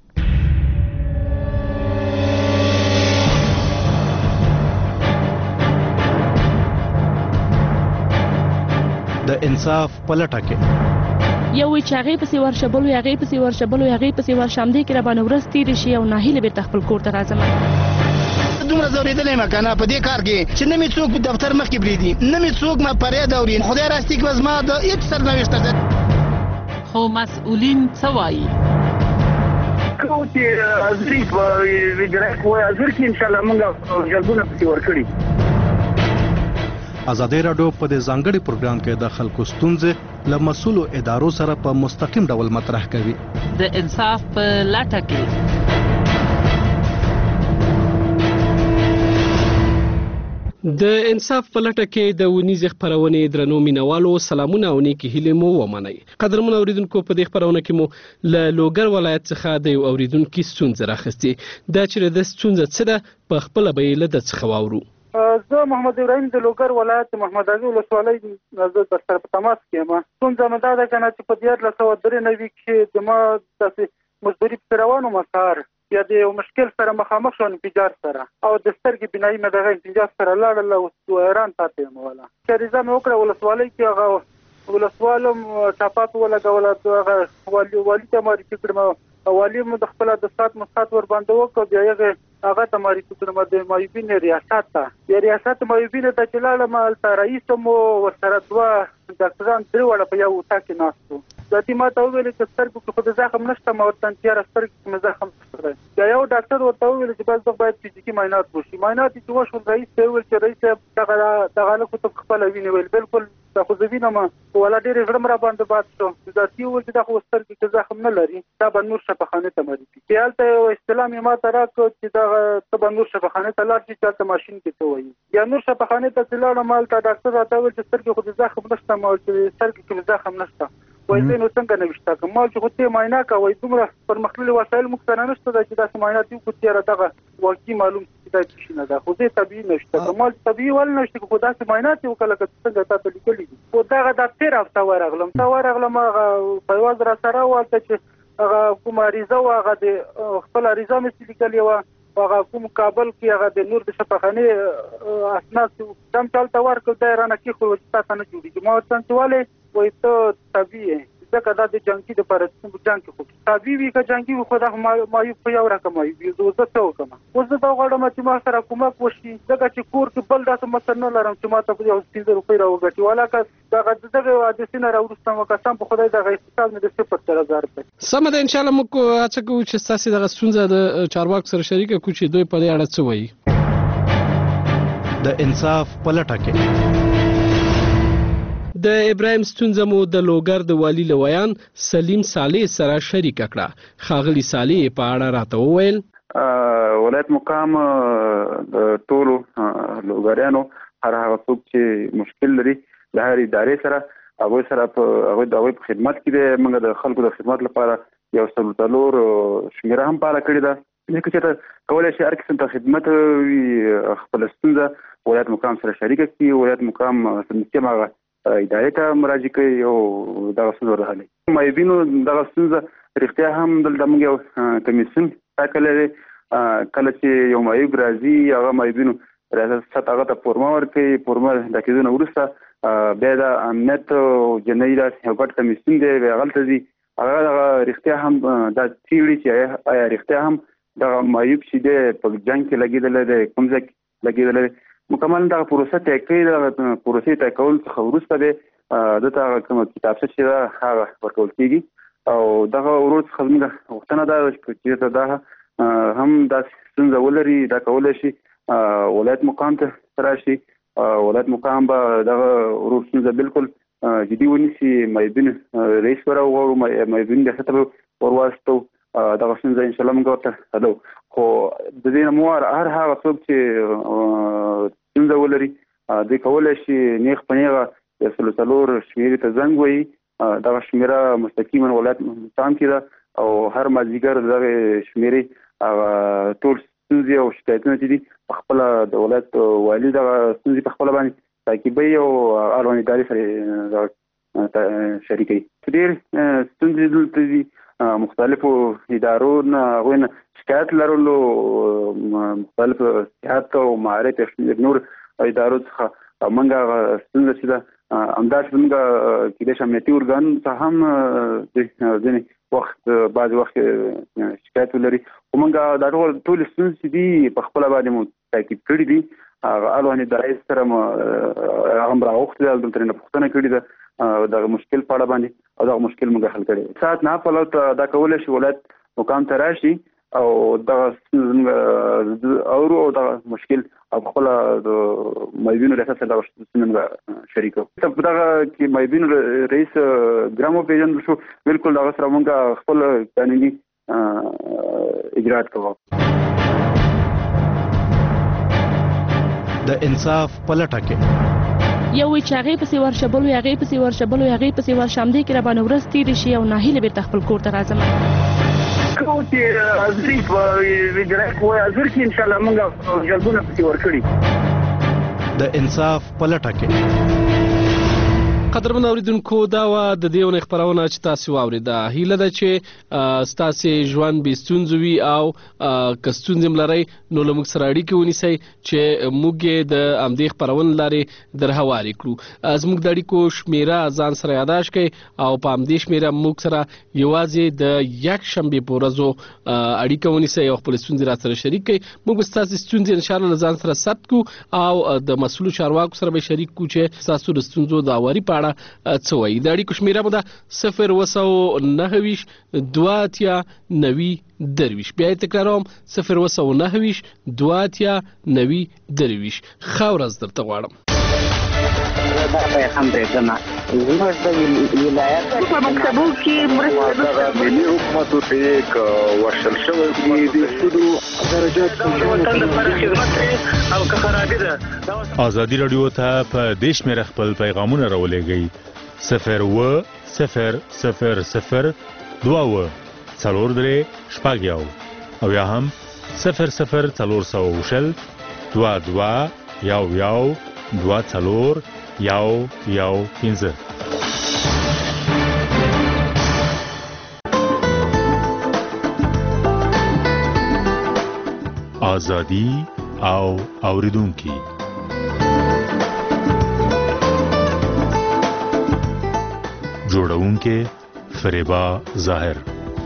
د انصاف په لټه کې یو وی چې هغې پسې ورشه، بل وی هغې پسې ورشه، بل وی هغې پسې ورشه، همدې کې راباندې ورځ تېرې شي او ناهیله بېرته خپل کور ته راځم. دومره ځورېدلی یم که نه په دې کار کې چې نه مې څوک دفتر مخکې پرېږدي، نه مې څوک ما فریاد اوري. خدای راستي که زما د هېڅ سرنوشت ته خو مسؤلین څه وایي؟ کوم چې حاضري په وجرایت وایي حاضر کړي انشاءالله موږ جلبونه پسې ورکړي. ازادي راډیو په دې ځانګړي پروګرام کې د خلکو ستونزې له مسؤلو ادارو سره په مستقیم ډول مطرح کوي. د انصاف په لټه کې د انصاف په لټه کې د ونیزې خپرونې درنو مینوالو سلامونه او نیکې هیلې مو ومنئ. قدرمن اوریدونکو، په دې خپرونه کې مو له لوګر ولایت څخه د یو اوریدونکي ستونزه راخیستې. دا چې د ستونزه څه ده په خپله به یې له ده څخه واورو. زه محمد ابراهیم د لوګر ولایت محمد اغي ولسوالۍ زه در سره په تماس کې یم. ستونزه مې دا ده که نه چې په دیارلس سوه درې نوي کې زما داسې مزدوري پسې روان وم سهار، یا د یو مشکل سره مخامخ شوم انفجار سره، او د سترګې بینایي مې دغه انفجار سره لاړل او حیران پاتې یم. والا شریزه مې وکړه ولسوالۍ کې، هغه ولسوال هم ټاپات ولګوله، هغه والي والي ته معرفي کړم، والي مو د خپله د سات مسات ورباندې وکړ، بیا هغې هغه ته معرفي کړم د معیوبین ریاست ته. یا ریاست معیوبین ته چې لاړم هلته رئیس هم ورسره دوه ډاکټران درې واړه په یو اطاق کې ناست وو. ذاتي ما ته وویل چې سترګو کې خو د زخم نشته، ما ورته تیاره سترګو کې مې زخم نشته دی. بیا یو ډاکټر ورته وویل چې بس دغه باید فزیکي معاینات وشي. معاینات چې وشول، رئیس ته وویل چې رئیس صاحب دغه دغه هلک ته خپله وینې ویل بالکل دا خو زه وینم، والا ډېرې زړه م راباندې باد شو. ذاتي وویل چې دا خو سترګې کې زخم نه لري، دا به نور شفاخانې ته معرفي. بیا هلته یو اصطلاح مې ما ته راکړ چې دغه ته به نور شفاخانې ته لاړ شي چې هلته ماشین کې څه وایي. بیا نور شفاخانې ته چې لاړم هلته ډاکټر راته وویل چې سترګې خو د زخم نشته، ما ویل چې سترګې کې مې زخم نشته. وایي زه نو څنګه نوشته کړم؟ ما ویل چې خو ته یې معاینه کوه، وایي دومره پرمختللي وسایل موږ سره نشته ده چې داسې معاینات یې وکړو تېره دغه واقعي معلوم شي چې دا څه شي نه ده. خو زه یې طبیعي نوشته کړم. ما ویل چې طبیعي ولې نوشته کړو؟ خو داسې معاینات یې وکړه لکه څنګه تا ته لیکلي دي. خو دغه دا تېره هفته ورغلم ته ورغلم هغه پیواز را سره و، هلته چې هغه کومه عریضه وه، هغه د خپله عریضه مې چې لیکلې وه، هغه کوم کابل کې هغه د نور د شفاخانې اسناد چې دم چې هلته ورکړل، دا یې رانه کېښول چې تا ته نه جوړېږي. ما ورته چې ولې؟ وایي ته طبیعي یې، ځکه دا د جنګي دپاره جنګ کې خو طبیعي وي که جنګي وي، خو دا معیوب په یو رقم معیوب وي. زه څه وکړم؟ اوس زه دا غواړم چې ما سره کومک وشي، ځکه چې کور کې بل داسې مصر نه لرم چې ما ته یو پنځه روپۍ راوګټي. والا که دغه د دغې حادثې نه راوروسته مو قسم په خدای دغه اقتصاد مې د صفر تر هزار دی. سمه ده، انشاءالله موږ هڅه کوو چې ستاسې دغه ستونزه د چارواکو سره شریکه کړو چې دوی په دې اړه څه وایي. د انصاف په لټه کې د ابراهیم ستونزه مو د لوګر د والي له ویان سلیم صالح سره شریکه کړه. ښاغلي صالح په اړه راته وویل ولایت مقام د ټولو لوګریانو هر هغه څوک چې مشکل لري د هر ادارې سره هغوی سره په هغوی د هغوی په خدمت کې دی. موږ د خلکو د خدمت لپاره یو څلور څلور شمېره هم فعاله کړې ده. ځکه چې ته کولی شي هر قسم ته خدمت وي، خپله ستونزه ولایت مقام سره شریکه کړي. ولایت مقام مستقیم هغه ادارې ته مراجعه کوي او دغه ستونزه ورحلوي. معیوبینو دغه ستونزه رښتیا هم دلته موږ یو کمیسیون ټاکلی دی. کله چې یو معیوب راځي، هغه معیوبینو ریاست هغه ته فورمه ورکوي. فورمه د کېدو نه وروسته بیا د امنیت جنۍ دا یو ګډ کمیسیون دی هغلته ځي هغه دغه رښتیا هم دا څېړي چې آیا رښتیا هم دغه معیوب چې دی په جنګ کې لګېدلی دی کوم ځای کې لګېدلی دی مکمل دغه پروسه طی کوي دغه پروسې طی کولو څخه وروسته دی ده ته هغه کومه کتابچه چې ده هغه ورکول کېږي او دغه ورور څخه زموږ غوښتنه دا ده چې چېرته دا هم داسې ستونزه ولري دا کولی شي ولایت مقام ته راشي ولایت مقام به دغه ورور ستونزه بالکل جدي ونیسي مایبین رئیس به راوغواړو مایبین ریاست به ورواستو دغه ستونزه انشاءالله موږ ورته حلو خو د دې نه مو هر هغه څوک چې ستونزه ولري دوی کولی شي نیغ په نیغه د سلو څلور شمېرې ته زنګ ووهي دغه شمېره مستقیما ولایت مقام کې ده او هر مازدیګر دغه شمېرې هغه ټول ستونزې او شکایتونه چې دي په خپله د ولایت والي دغه ستونزې په خپله باندې تعقیبوي او اړوند ادارې سره شریکوي ډېر ستونزې دلته دي مختلفو ادارو نه هغوی نه شکایت لرلو مختلف صحت او معارف نور ادارو څخه موږ هغه ستونزه چې ده همداسې موږ کېدای شي امنیتي ارګانونو څخه هم ځینې وخت بعضې وخت شکایت ولري خو موږ دا ټول ټولې ستونزې چې دي په خپله باندې مو تعقیب کړي دي هغه اړوند ادارې سره مو هغه هم راغوښتي ده دلته ترېنه پوښتنه کړې ده دغه مشکل په اړه باندې او دغه مشکل موږ حل کړی ساعت نه پلو ته دا کولی شي ولایت مقام ته راشي او دغه اورو او دغه مشکل او خپله د مایبینو ریاست سره دغه ستونزې شریکو په دغه کې مایبینو رئیس ګرام وپېژندل شو بالکل دغه سره موږ خپل قانوني اجراات کوو د انصاف په لټه کې یو وی چې هغې پسې ورشه بل وی هغې پسې ورشه بل وی هغې پسې ورشه همدې کې راباندې ورځ تېرې شي او ناهیله بېرته خپل کور ته راځم کوم چې ازري په ویجرک وای ازر کې ان شاء الله موږ جلبونه پسې ورکړي د انصاف په لټه کې قدرمن اوریدونکو دا و د دې ونې خبرونه چې تاسو واورېده هیله ده چې ستاسو ژوند به ستونزې وي او که ستونزې ملرئ نو له موږ سره اړیکې ونیسئ چې موږ د همدې خبرونې لارې در حوالې کړو زموږ د اړیکو شمیره ځان سره یاداش کړئ او په همدې شمیره موږ سره یوازې د یک شنبې په ورځو اړیکه ونیسئ او خپل ستونزې را سره شریک کړئ موږ به ستاسو ستونزې انشاءالله له ځان سره ثبت کړو او د مسؤلو چارواکو سره به شریک کړو چې ستاسو د ستونزو د هواري په اړه څه وایي د اړیکو شمیره مو ده صفر اوه سوه نهه ویشت دوه اتیا نوي درویشت بیا یې تکراروم صفر اوه سوه نهه ویشت دوه اتیا نوي درویشت ښه ورځ درته غواړم دا پیغام دی کنه زموږ د ولایت په مکتبو کې مرسته ملي حکومت ته ورشل شوی دی د سودو درجات په وطن لپاره خدمت او که خرابې ده ازادي رادیو ته په دیش مې خپل پیغامونه راولېږئ صفر اوه صفر صفر صفر دوه اوه څلور درې شپږ یو او یا هم صفر صفر څلور سوه شل دوه دوه یو یو دوه څلور یو یو پنځه ازادي او اوریدونکي جوړونکي فریبا ظاهر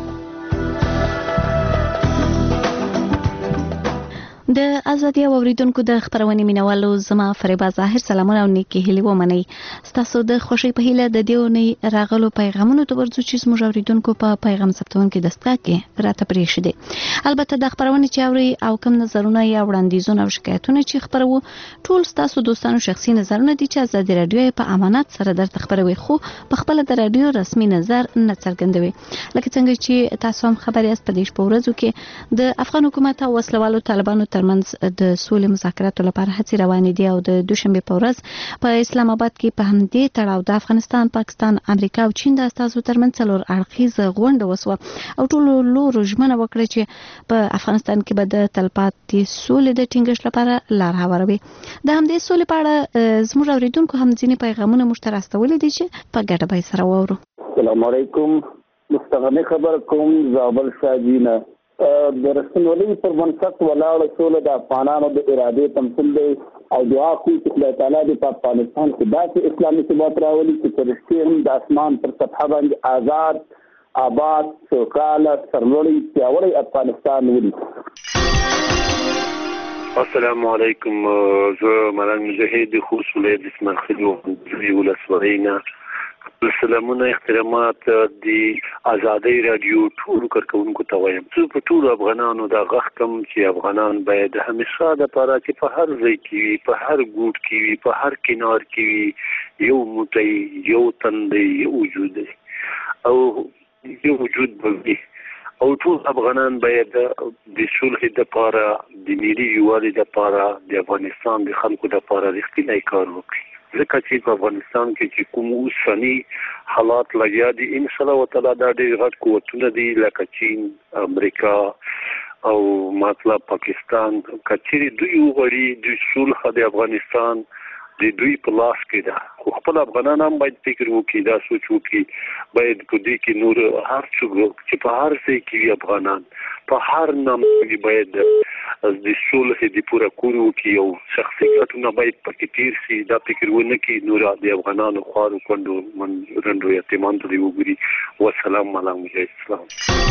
د ازادي او اوریدونکو د خبرونې مینوالو زما فریبا ظاهر سلامونه او نیکی هیلې ومنئ ستاسو د خوشی په هیله د دیونی راغلو پیغامونو ته ورځو چې زموږ اوریدونکو په پیغام ثبتونکو دستګاه کې راته پرې شوه البته د خبرونې چې اوري او کوم نظرونه یا وړاندیزونه او شکایتونه چې خبرو ټول ستاسو دوستانو شخصي نظرونه دي چې ازادي رادیو په امانت سره درته خبروي خو په خپل د رادیو رسمي نظر نه څرګندوي لکه څنګه چې تاسو هم خبري است په دې شپورزو کې د افغان حکومت او وسلوالو طالبانو ترمنځ د سولې مذاکراتو لپاره هڅې روانې دي او د دوشنبه په ورځ په اسلام آباد کې په همدې تړاو د افغانستان، پاکستان، امریکا او چین د استازو ترمنځ څلور اړخیزه غونډه وسوه او ټول لورو ژمنه وکړه چې په افغانستان کې به د تلپاتې سولې د ټینګښت لپاره لار هواروي. د همدې سولې په اړه زموږ اوریدونکو هم ځینې پیغامونه موږ ته راستولي دي چې په ګډه به سره واورو. السلام علیکم. مستغنی خبر کوم زابل شاجینه د رښتینولۍ پر بنسټ ولاړه سوله د افغانانو د ارادې تمثیل دی او دعا کوي چې خدای تعالی دې په افغانستان کې داسې اسلامي ثبات راولي چې په رښتیا هم د اسمان پر سطحه باندې آزاد آباد سوکاله سرلوړی پیاوړی افغانستان ولري. السلام علیکم. زه ملنګ مجاهد خوست ولایت اسماعیل خیل ولسوالۍ نه سلامونه احترامات د ازادۍ رادیو ټول کارکونکو ته وایم. زه په ټول افغانانو دا غږ کوم چې افغانان باید همیشه د پاره چې په هر ځای کې وي، په هر ګوټ کې وي، په هر کنار کې وي، یو موټی یو تندی یو وجود او یو وجود به او ټول افغانان باید د صلح لپاره د ملي یووالي لپاره د افغانستان د خلکو لپاره رښتینی کار وکړي. ځکه چې په افغانستان کې چې کوم اوسني حالات لګیا دي ان شاء الله تعالی دا ډېر غټ قوتونه دي لکه چین، امریکا او مطلب پاکستان. کچېرې دوی وغواړي د صلح د افغانستان د دوی په لاس کې ده، خو خپل افغانان هم باید فکر وکړي، دا سوچ وکړي باید په دې کې نور هر څوک چې په هر ځای کې وي افغانان په هر نام کې باید د صلح د پوره کولو کې او شخصیتونه باید پکې تیر شي. دا فکر ونه کړي نور د افغانانو خوارو کندو من رندو یتیمان ته دی وګوري. والسلام علیکم.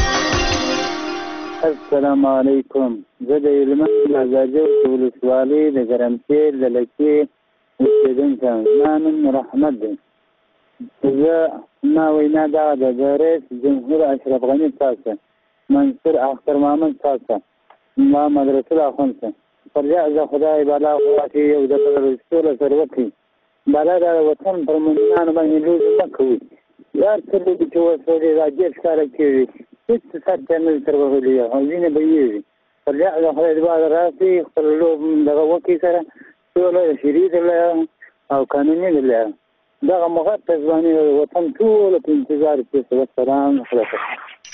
السلام علیکم. زه د هلمند ازاجو ولسوالۍ د ګرمسیر د لکې اوسېدونکی یم. زما نوم رحمت دی. زه ما وینا دغه ده د رئیس جمهور اشرف غني تاسو منصور اختر محمد تاسو ما مدرسه اخوند پرجا زه خدای بالا خواته یو د رسول سره وکړي بالا د وطن پر مؤمنانو باندې لوز نه کوي. یار څه دې چې وسوي راځي ښکار کوي هیڅ څه نه تر وغلی او ځینې به یې پرجا زه خدای بالا راځي خپل لوب دغه وکړي سره ټول شریعت له او قانوني له دغه مقدس باندې وطن ټول په انتظار کې. والسلام علیکم.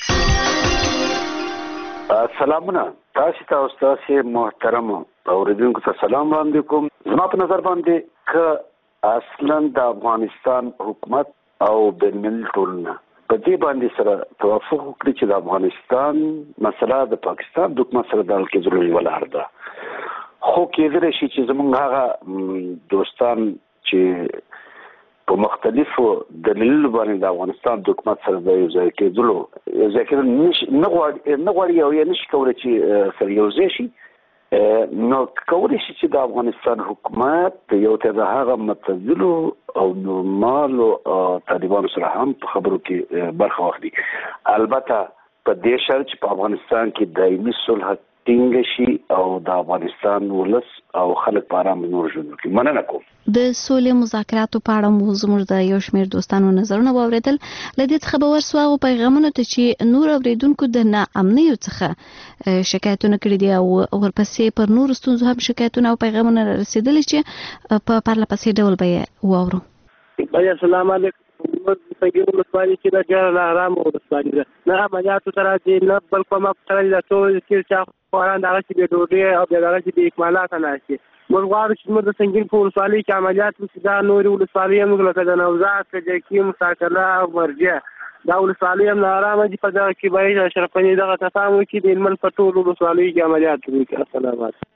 سلامونه تاسو ته استاد محترم اوریدونکو ته سلام وړاندې کوم. زما په نظر باندې ک اصلا د افغانستان حکومت او بین المللي ټولنه په دې باندې سره توافق وکړي چې د افغانستان مسله د پاکستان د حکومت سره د حل کېدلو ولار ده. خو کېدلی شي چې زموږ هغه دوستان چې په مختلفو دلیلونو باندې د افغانستان د حکومت سره د یو ځای کېدلو یو ځای کېدل نه غواړي او یا نشي کولی چې سره یو ځای شي، نو کولی شي چې د افغانستان حکومت یو ته د هغه معتدلو او نورمالو طالبانو سره هم په خبرو کې برخه واخلي. البته په دې شرط چې په افغانستان کې دایمي صلح ټینګ شي او د افغانستان ولس او خلک په ارام نور ژوند وکړي. مننه کوم. د سولې مذاکراتو په اړه مو زموږ د یو شمېر دوستانو نظرونه واورېدل. له دې څخه به ورسو هغو پیغامونو ته چې نور اورېدونکو د ناامنیو څخه شکایتونه کړي دي او ورپسې پر نورو ستونزو هم شکایتونه او پیغامونه رسېدلي چې په پرله پسې ډول به یې واورو. السلام علیکم. څنګه ولسوالۍ کې د ډېره آرامه ولسوالۍ ده، نه عملیاتو ته راځي نه بل کومه سره د ټول کې چا خواران دغه چې بې ډوډۍ او بیا دغه چې بې اکمالات ناستې. موږ غواړو چې موږ د سنګین په ولسوالۍ کې عملیات وشي. دا نورې ولسوالۍ هم لکه د نوزاد، کجکي، مساکله او مرجع دا ولسوالۍ هم ناارامه دي. په دغه کې باید اشرف غني دغه تفاهم وکړي د هلمند په ټولو ولسوالیو کې عملیات وکړي. السلام علیکم.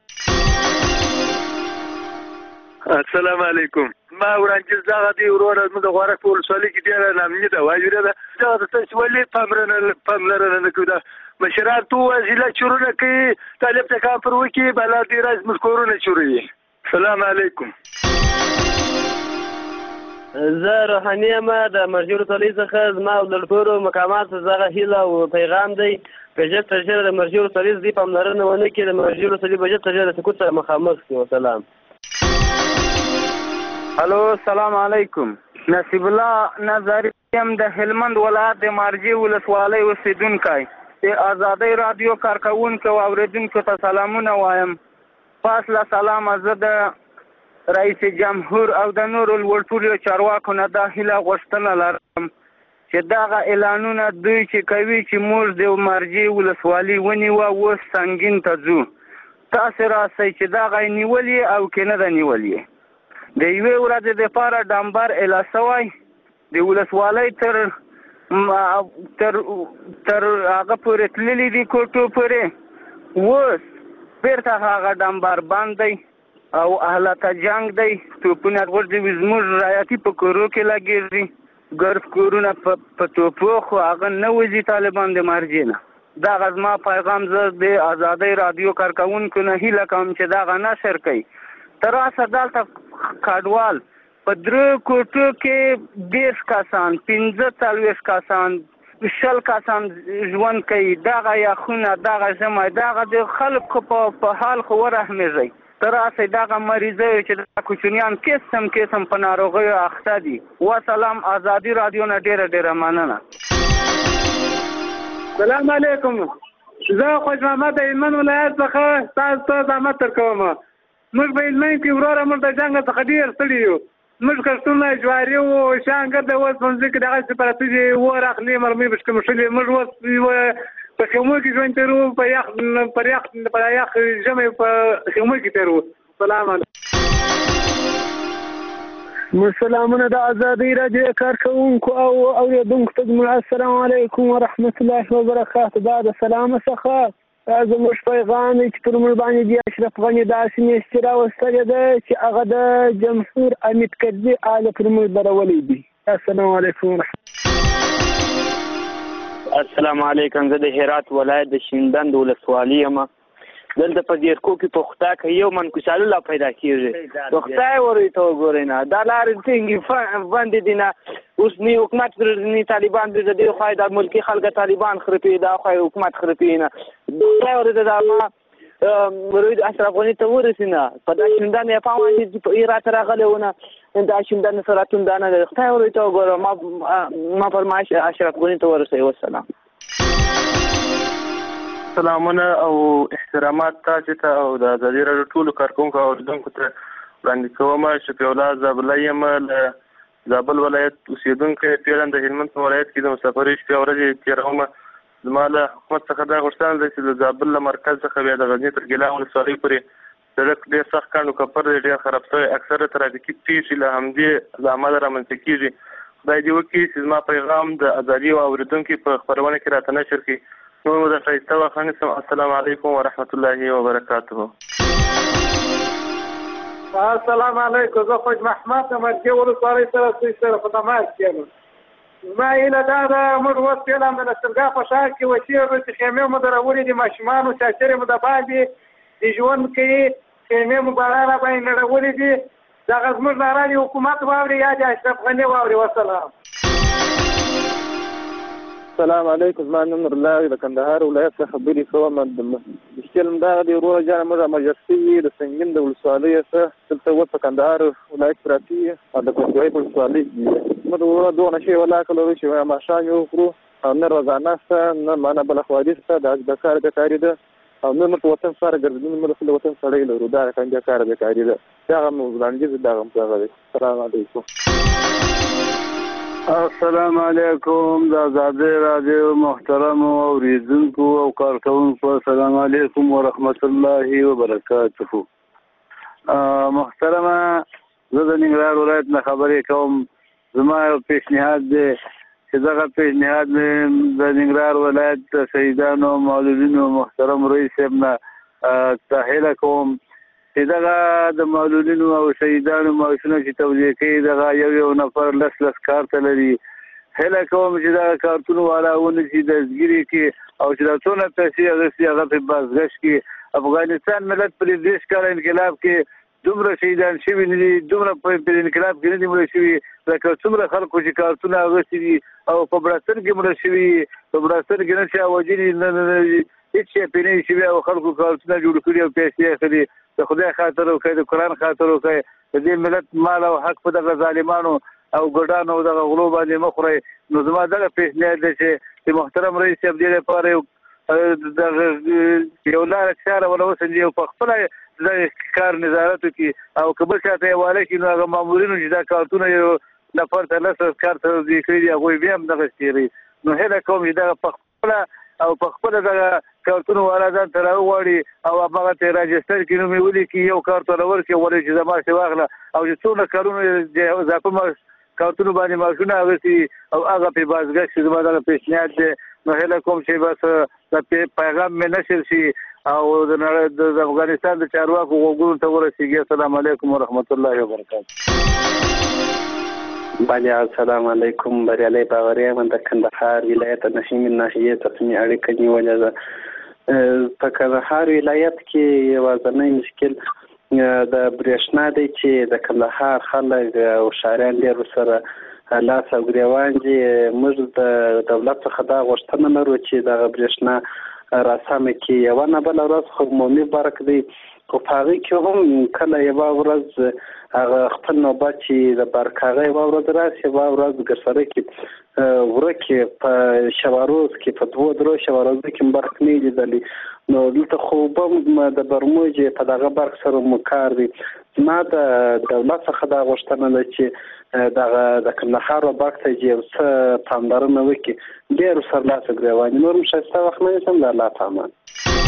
السلام علیکم. ما وړاندې دغه دی وروره زموږ د غوړک په ولسوالۍ کې ډېره ناامني ده، وایي ده دغه د تاسو ولې پاملرنه پاملرنه نه کوي. مشران تو وزیله چورونه کوي، طالب ته کار پر وکړي، بلا دې راز موږ کورونه چوروي. السلام علیکم. زه روحاني یم د مرجع ولسوالۍ څخه. زما او د ټولو مقاماتو دغه هیله او پیغام دی که ژر تر ژره د مرجع ولسوالۍ دې پاملرنه ونه کړي، د مرجع ولسوالۍ به ژر تر ژره د سقوط سره مخامخ شي. وسلام. الو السلام علیکم. نصیب الله نظری یم د هلمند ولایت د مرجع ولسوالۍ اوسیدونکی. د ازادۍ رادیو کارکوونکو او اوریدونکو ته سلامونه وایم. پس له سلامه زه د رئیس جمهور او د نورو لوړپوړو چارواکو نه دا هیله غوښتنه لرم چې دغه اعلانونه دوی چې کوي چې موږ د مرجع ولسوالۍ ونیوه اوس سنګین ته ځو، تاسې راسئ چې دغه یې نیولې او که نه ده نیولې. د یوې ورځې دپاره ډمبر اعلان شوی د ولسوالۍ تر تر تر هغه پورې تللي دي کوټو پورې. اوس بیرته هغه ډمبر بند دی او اهلته جنگ دی. توپونه غورځوي زموږ رایتي په کورو کې لګېږي. ګرد کورونه په توپو خو هغه نه وځي طالبان د مرجې نه. دغه زما پیغام زه د ازادۍ رادیو کارکوونکو نه هیله کوم چې دغه نشر کوي. تر اوسه دلته کډوال په درې کوټو کې دېرش کسان، پنځه څلوېښت کسان، شل کسان ژوند کوي. دغه یخونه، دغه ژمی، دغه د خلکو په حال خو ورحمېږئ. تر اوسه دغه مریضۍ چې د کوچنیان قسم قسم په ناروغیو اخته دي. وسلام. ازادي رادیو نه ډېره ډېره مننه. سلام علیکم. زه خوش محمد د هلمند ولایت څخه تاسو ته زحمت درکوم. موږ په هلمند کې وروره موږ د جنګ څخه ډېر ستړي یو. موږ کښتونه جواري وو، شانګر د اوس په ځمکه کې دغسې پراته دي، اور اخلي، مرمۍ پشکې مښلې. موږ اوس په خیمو کې ژوند تېروو، په یخ پر یخ پر یخ ژمی په خیمو کې تېروو. سلام علیکم. سلامونه د ازادۍ راډیو کارکوونکو او اورېدونکو ته زموږ السلام علیکم ورحمت الله وبرکاته. دا د سلامه څخه زموږ پیغام دی چې پر موږ باندې د اشرف غني داسې میاشتې راوستلې ده چې هغه د جمهور حمید کرزي آله پر موږ درولې دي. السلام علیکم ورحمت. السلام علیکم. زه د هرات ولایت د شینډنډ ولسوالي یم. دلته په دیرکو کې په خطا کې یو منکوسالو لا پیدا کېږي. په خدای ورې ته وګورئ نه، دا لارې څنګه باندې دي نه. اوس نه حکومت نه طالبان د دې خوا د ملکي خلک طالبان خرپي، دا خوا حکومت خرپي نه. خدای ورې ته دا ما ورید اشرف غني ته ورسې نه. په دا شینډنډ یې پام باندې په ایرات راغلی ونه، دا شینډنډ سره توندانه ده. خدای ورې ته وګوره. ما ما فرمایش اشرف غني ته ورسوي. والسلام. سلامونه او احترامات تاسو ته او د ازادي راډیو ټولو کارکوونکو او اوریدونکو ته وړاندې کوم. شفیع الله زابله یم، له زابل ولایت اوسېدونکی، پیرن د هلمند په ولایت کې د مسافرۍ شپې ورځې تېروم. زما له حکومت څخه دا غوښتنه ده چې د زابل له مرکز څخه بیا د غزني تر ګیلان ولسوالۍ پورې سړک ډېر سخت کاڼ او کپر دی، ډېر خراب شوی. اکثره ترافیکي پیښې له همدې له امله رامنځته کېږي. خدای دې وکړي چې زما پیغام د ازادي او اورېدونکي په خپرونه کې راته نشر کړي. نور مو د ښایسته وخت نیسم. السلام علیکم ورحمت الله وبرکاته. السلام علیکم. زه خوش محمد د مرکې ولسوالۍ سره سوی سره په تماس کې یم. زما هیله دا ده موږ اوس فعلا د لښکرګاه په ښار کې وچېږو چې خیمې مو درولې دي، ماشومانو چاچرې مو د باندې د ژوند کوي، خیمې مو باران را باندې نړولې دي. دغه زموږ ناره د حکومت واوري یا د اشرف غني واوري. وسلام. السلام علیکم. زما نوم نورالله د کندهار ولایت څخه خبرې کوم. مشکل همدغه دی وروره جانه موږ امرجر شوي د سنګین د ولسوالۍ څخه دلته اوس په کندهار ولایت پراته یو او د کوټوۍ په ولسوالۍ کې موږ وروره دغه شی ولاکه لرو چې ماښام یې وخورو او نه روزانه شته نه معنا بله خواري شته. دا د کار بېکاري ده او نه موږ په وطن سره ګرځېدلو، موږ خپل وطن سړی لرو. دا د کار بېکاري ده. دغه مو وړاندیز دغه هم دغه دی. السلام علیکم. السلام علیکم. د ازادۍ راډیو محترم اوریدونکو او کارکوونکو السلام علیکم ورحمت الله وبرکاته. محترمه، زه د ننګرهار ولایت نه خبرې کوم. زما یو پیشنهاد دی چې دغه پیشنهاد مې د ننګرهار ولایت د شهیدانو معلولینو محترم رئیس صاحب نه تحویل کوم چې دغه د معلولینو او شهیدانو معاشونه چې توزیع کوي دغه یو یو نفر لس لس کارت لري. هیله کوم چې دغه کارتونو والا ونیسي دستګیري کړي او چې دا څونه پیسې اخیستي هغه پرې بازګشت کړي. افغانستان ملت پر دېرش کاله انقلاب کې دومره شهیدان شوي نه دي، دومره په انقلاب کې نه دي مړه شوي لکه څومره خلکو چې کارتونه اخیستي دي او په بړستن کې مړه شوي. په بړستن کې نه چا وژلي، نه هېڅ شی پرې نه شوي او خلکو کارتونه جوړ کړي او پیسې اخلي. د خدای خاطر وکړئ، د قرآن خاطر وکړئ. د دې ملت مال او حق په دغه ظالمانو او ګډانو او دغه غلو باندې مه خورئ. نو زما دغه پیشنهاد دی چې محترم رئیس صاحب دې لپاره یو دغه یو لاره چاره ونه وسنجي او په خپله د کار نظارت وکړي او که بل چا ته یې واله کړي نو هغه مامورینو چې دا کارتونه یو نفر ته لس لس کار توزیع کړي دي هغوی بیا هم دغسې تېروي. نو هیله کوم چې دغه په خپله او په خپله دغه کارتونه والا ځان ته راوغواړي او هماغه ته یې راجسټر کړي، نوم یې ولیکي، یو کارت ورته ورکړي، ولې چې زما شې واخله او چې څومره کارونه اضافه کاوتونو باندې ماشونه اغسي او هغه په بازګشت چې زما دغه پیشنهاد دی نو هله کوم چې بس د پیغام مې نشر شي او د افغانستان د چارواکو غوږونو ته ورسیږي. السلام علیکم ورحمت الله وبرکاته. بله السلام علیکم. بریالی باوري یم د کندهار ولایت نشیم ناحیې تصمیم اړیکه نیولې ده. په کندهار ولایت کې یوازینی مشکل د برېښنا دی چې د کندهار خلک او ښاریان ډېر ورسره لاس او ګریوان دي. موږ د دولت څخه دا غوښتنه لرو چې دغه برېښنا راسمه کې یوه نه بله ورځ خو عمومي برق دی، خو په هغې کې هم کله یوه ورځ هغه خپل نوبت چې د برق هغه یوه ورځ راشي، یوه ورځ ګرسره کې ورکې په شواروز کې په دوه درو شواروزو کې برق نه لیدلی. نو دلته خو به د برموج په دغه برق سره مو کار دی. زما د دولت څخه دا غوښتنه ده چې دغه د کندهار و برق ته یو څه پاملرنه وکړي. ډېر ورسره لاس ګریوان نور هم ښایسته وخت نه نیسم. د الله په امان.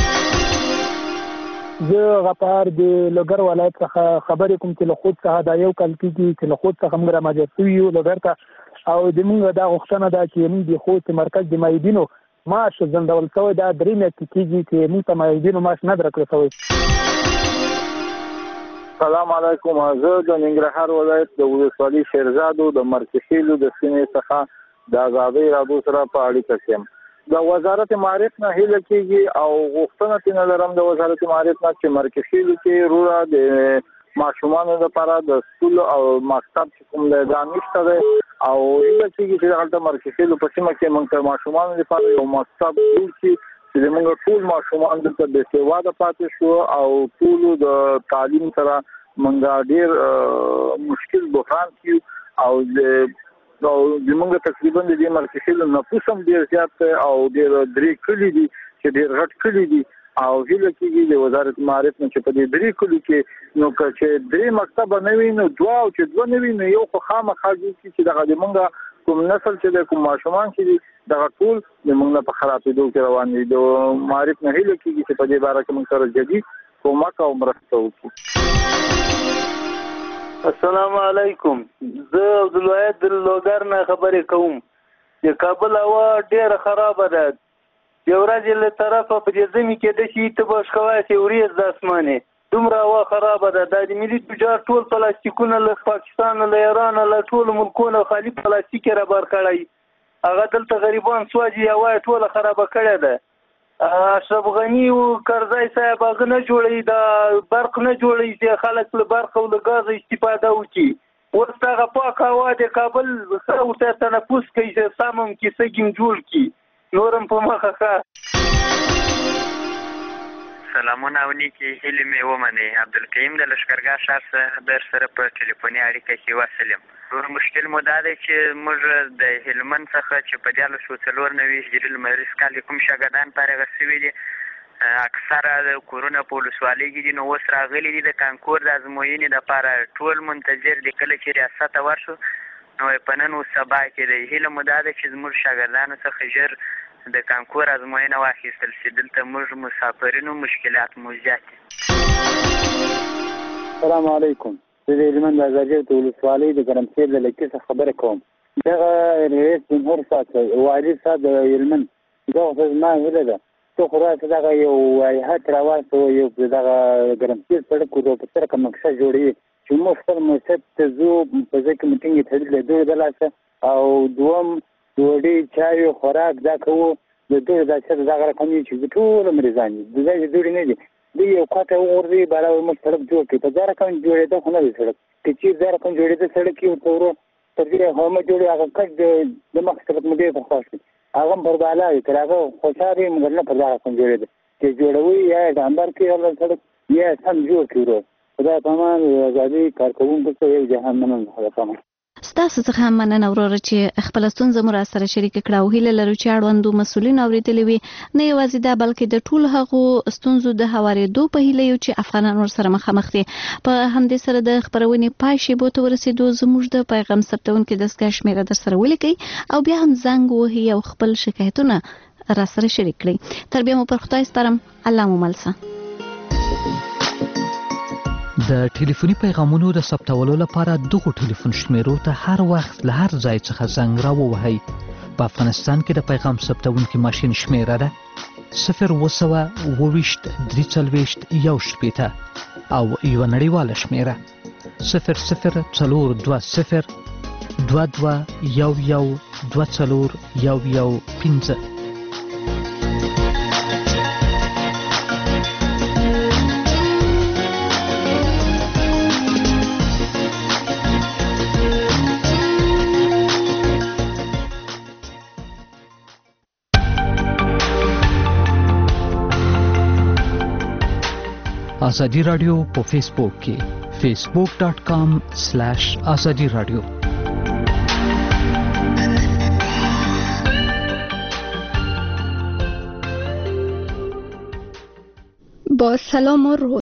زه غفار د لوګر ولایت څخه خبرې کوم چې له خود څخه دا یو کال کېږي چې له خود څخه موږ رامجر شوي یو لوګر ته، او د موږ دا غوښتنه ده چې موږ د خود مرکز د معیدینو معاش ځنډول شوی دا درې میاشتې کېږي چې موږ ته معیدینو معاش نه درکړل شوی. سلام علیکم. زه د ننګرهار ولایت د ولسوالۍ شیرزادو د مرکزیلو د سیمې څخه د آزادۍ راډیو سره په اړیکه کې یم. د وزارت معارف نه هیله کېږي او غوښتنه ترې لرم د وزارت معارف نه چې مرکزیلو کې روره د ماشومانو لپاره د سکول او مکتب چې کوم دی دا نشته دی، او هیله کېږي چې دغلته مرکزیلو په سیمه کې موږ ته ماشومانو لپاره یو مکتب جوړ کړي چې زموږ ټول ماشومان دلته بې سواده پاتې شو او ټولو د تعلیم سره موږ ډېر مشکل بحران کیو او او زموږ تقریبا د دې مرکزیلو نفوس هم ډېر زیات دی او ډېر درې کلي دي چې ډېر غټ کلي دي، او هیله کېږي د وزارت معارف نه چې په دې درې کلي کې نو که چې درې مکتبه نه وي نو دوه، او چې دوه نه وي نو یو خو خامخا جوړ کړي چې دغه زموږ کوم نسل چې دی کوم ماشومان چې دي دغه ټول زموږ نه په خرابېدو کې روان دي. د معارف نه هیله کېږي چې په دې باره کې موږ سره جدي کومک او مرسته وکړي. السلام علیکم. زه عبدالواحد د لوګر نه خبرې کوم چې کابل هوا ډېره خرابه ده. یو ورځ له طرفه په دې ځمې کې د شي ته به ښکوی چې وریځ د اسمانې دومره هوا خرابه ده. دا د ملي تجار ټول پلاستیکونه له پاکستان له ایران له ټولو ملکونو خالي پلاستیک یې رابار کړی. هغه دلته غریبان سوځي، هوا یې ټوله خرابه کړې ده. اشرف غني او کرزی صاحب هغه نه جوړوي، دا برق نه جوړوي چې خلک له برق او له ګاز استفاده وکړي. اوس دغه پاک هوا د کابل ښه ورته تنفس کوي چې سم هم کیسه ګیم جوړ کړي. نور هم په مخه ښه. سلامونه او نیکې هیلې مې ومنئ. عبدالکریم د لښکرګاه ښار څخه در سره په ټلیفوني اړیکه کې وصل یم. مشکل مو دا دی چې موږ د هلمند څخه چې په دیارلس سوه څلور نوي هجري لمریز کال کوم شاګردان فارغه شوي دي، اکثره د کورونه په ولسوالۍ کې دي. نو اوس راغلي دي د کانکور د ازموینې دپاره، ټول منتظر دي کله چې ریاست ته ورشو. نو په نن اوس سبا کې دی. هیله مو دا ده چې زموږ شاګردانو څخه ژر د کانکور ازموینه واخیستل شي. دلته موږ مسافرینو مشکلات مو زیات دي. السلام علیکم. زه د هلمند د ازادۍ د ولسوالۍ د ګرمسیر له لکې څخه خبرې کوم. دغه رئیس جمهور صاحب والي صاحب د هلمند دغه خو زما هیله ده ته خو راسه دغه یو هیات راواستوه، یو دغه ګرمسیر سړک ورو په سره کوم نقشه جوړوي چې موږ خپل مسجد ته ځو، په ځای کې میټینګ یې تړلې د دوی د لاسه، او دوم ډوډۍ چایو خوراک دا کوو د دوی دا چې دغه رقم یې چې ټول مریضان دي د ځای دوی نه دي. دوی یو خواته وغورځي بالا موږ سړک جوړ کړي. په دا رقم جوړېده خو نه دی سړک، که چېرې دا رقم جوړېده سړک یې ورته ورو تر دې هومه جوړوي هغه کټ د مخ سړک مو ډېر خوښ وي، هغه هم پر بالا وي تر هغه خوشحال وي، مګر نه پر دا رقم جوړېده چې جوړوي یا یې ډامبر کړي هغه سړک یا یې سم جوړ کړي. ورو خدای په امان. ازادي کارکوونکو ته یو جهان مننه. خدای په امان. ستاسو څخه هم مننه وروره چې خپله ستونزه مو راسره شریکه کړه، او هیله لرو چې اړوندو مسؤلینو اورېدلې وي. نه یوازې دا بلکې د ټولو هغو ستونزو د هوارېدو په هیله یو چې افغانان ورسره مخامخ دي. په همدې سره د خپرونې پای شیبو ته ورسېدو زموږ د پیغام ثبتونکي دستګاه شمېره در سره ولیکئ او بیا هم زنګ ووهئ او خپل شکایتونه راسره شریک کړئ. تر بیا مو پر خدای سپارم. الله مو مل شه. د ټلیفوني پیغامونو د ثبتولو لپاره دغه ټلیفون شمیرو ته هر وخت له هر ځای څخه زنګ راووهئ. په افغانستان کې د پیغام ثبتونکي ماشین شمیره ده صفر اوه سوه اوه ویشت درې څلوېښت یو شپېته او یوه نړیواله شمیره صفر صفر څلور دوه صفر دوه دوه یو یو دوه څلور یو یو پنځه. آزادی رادیو په فیسبوک کې facebook dot com slash azadi radio. با سلام و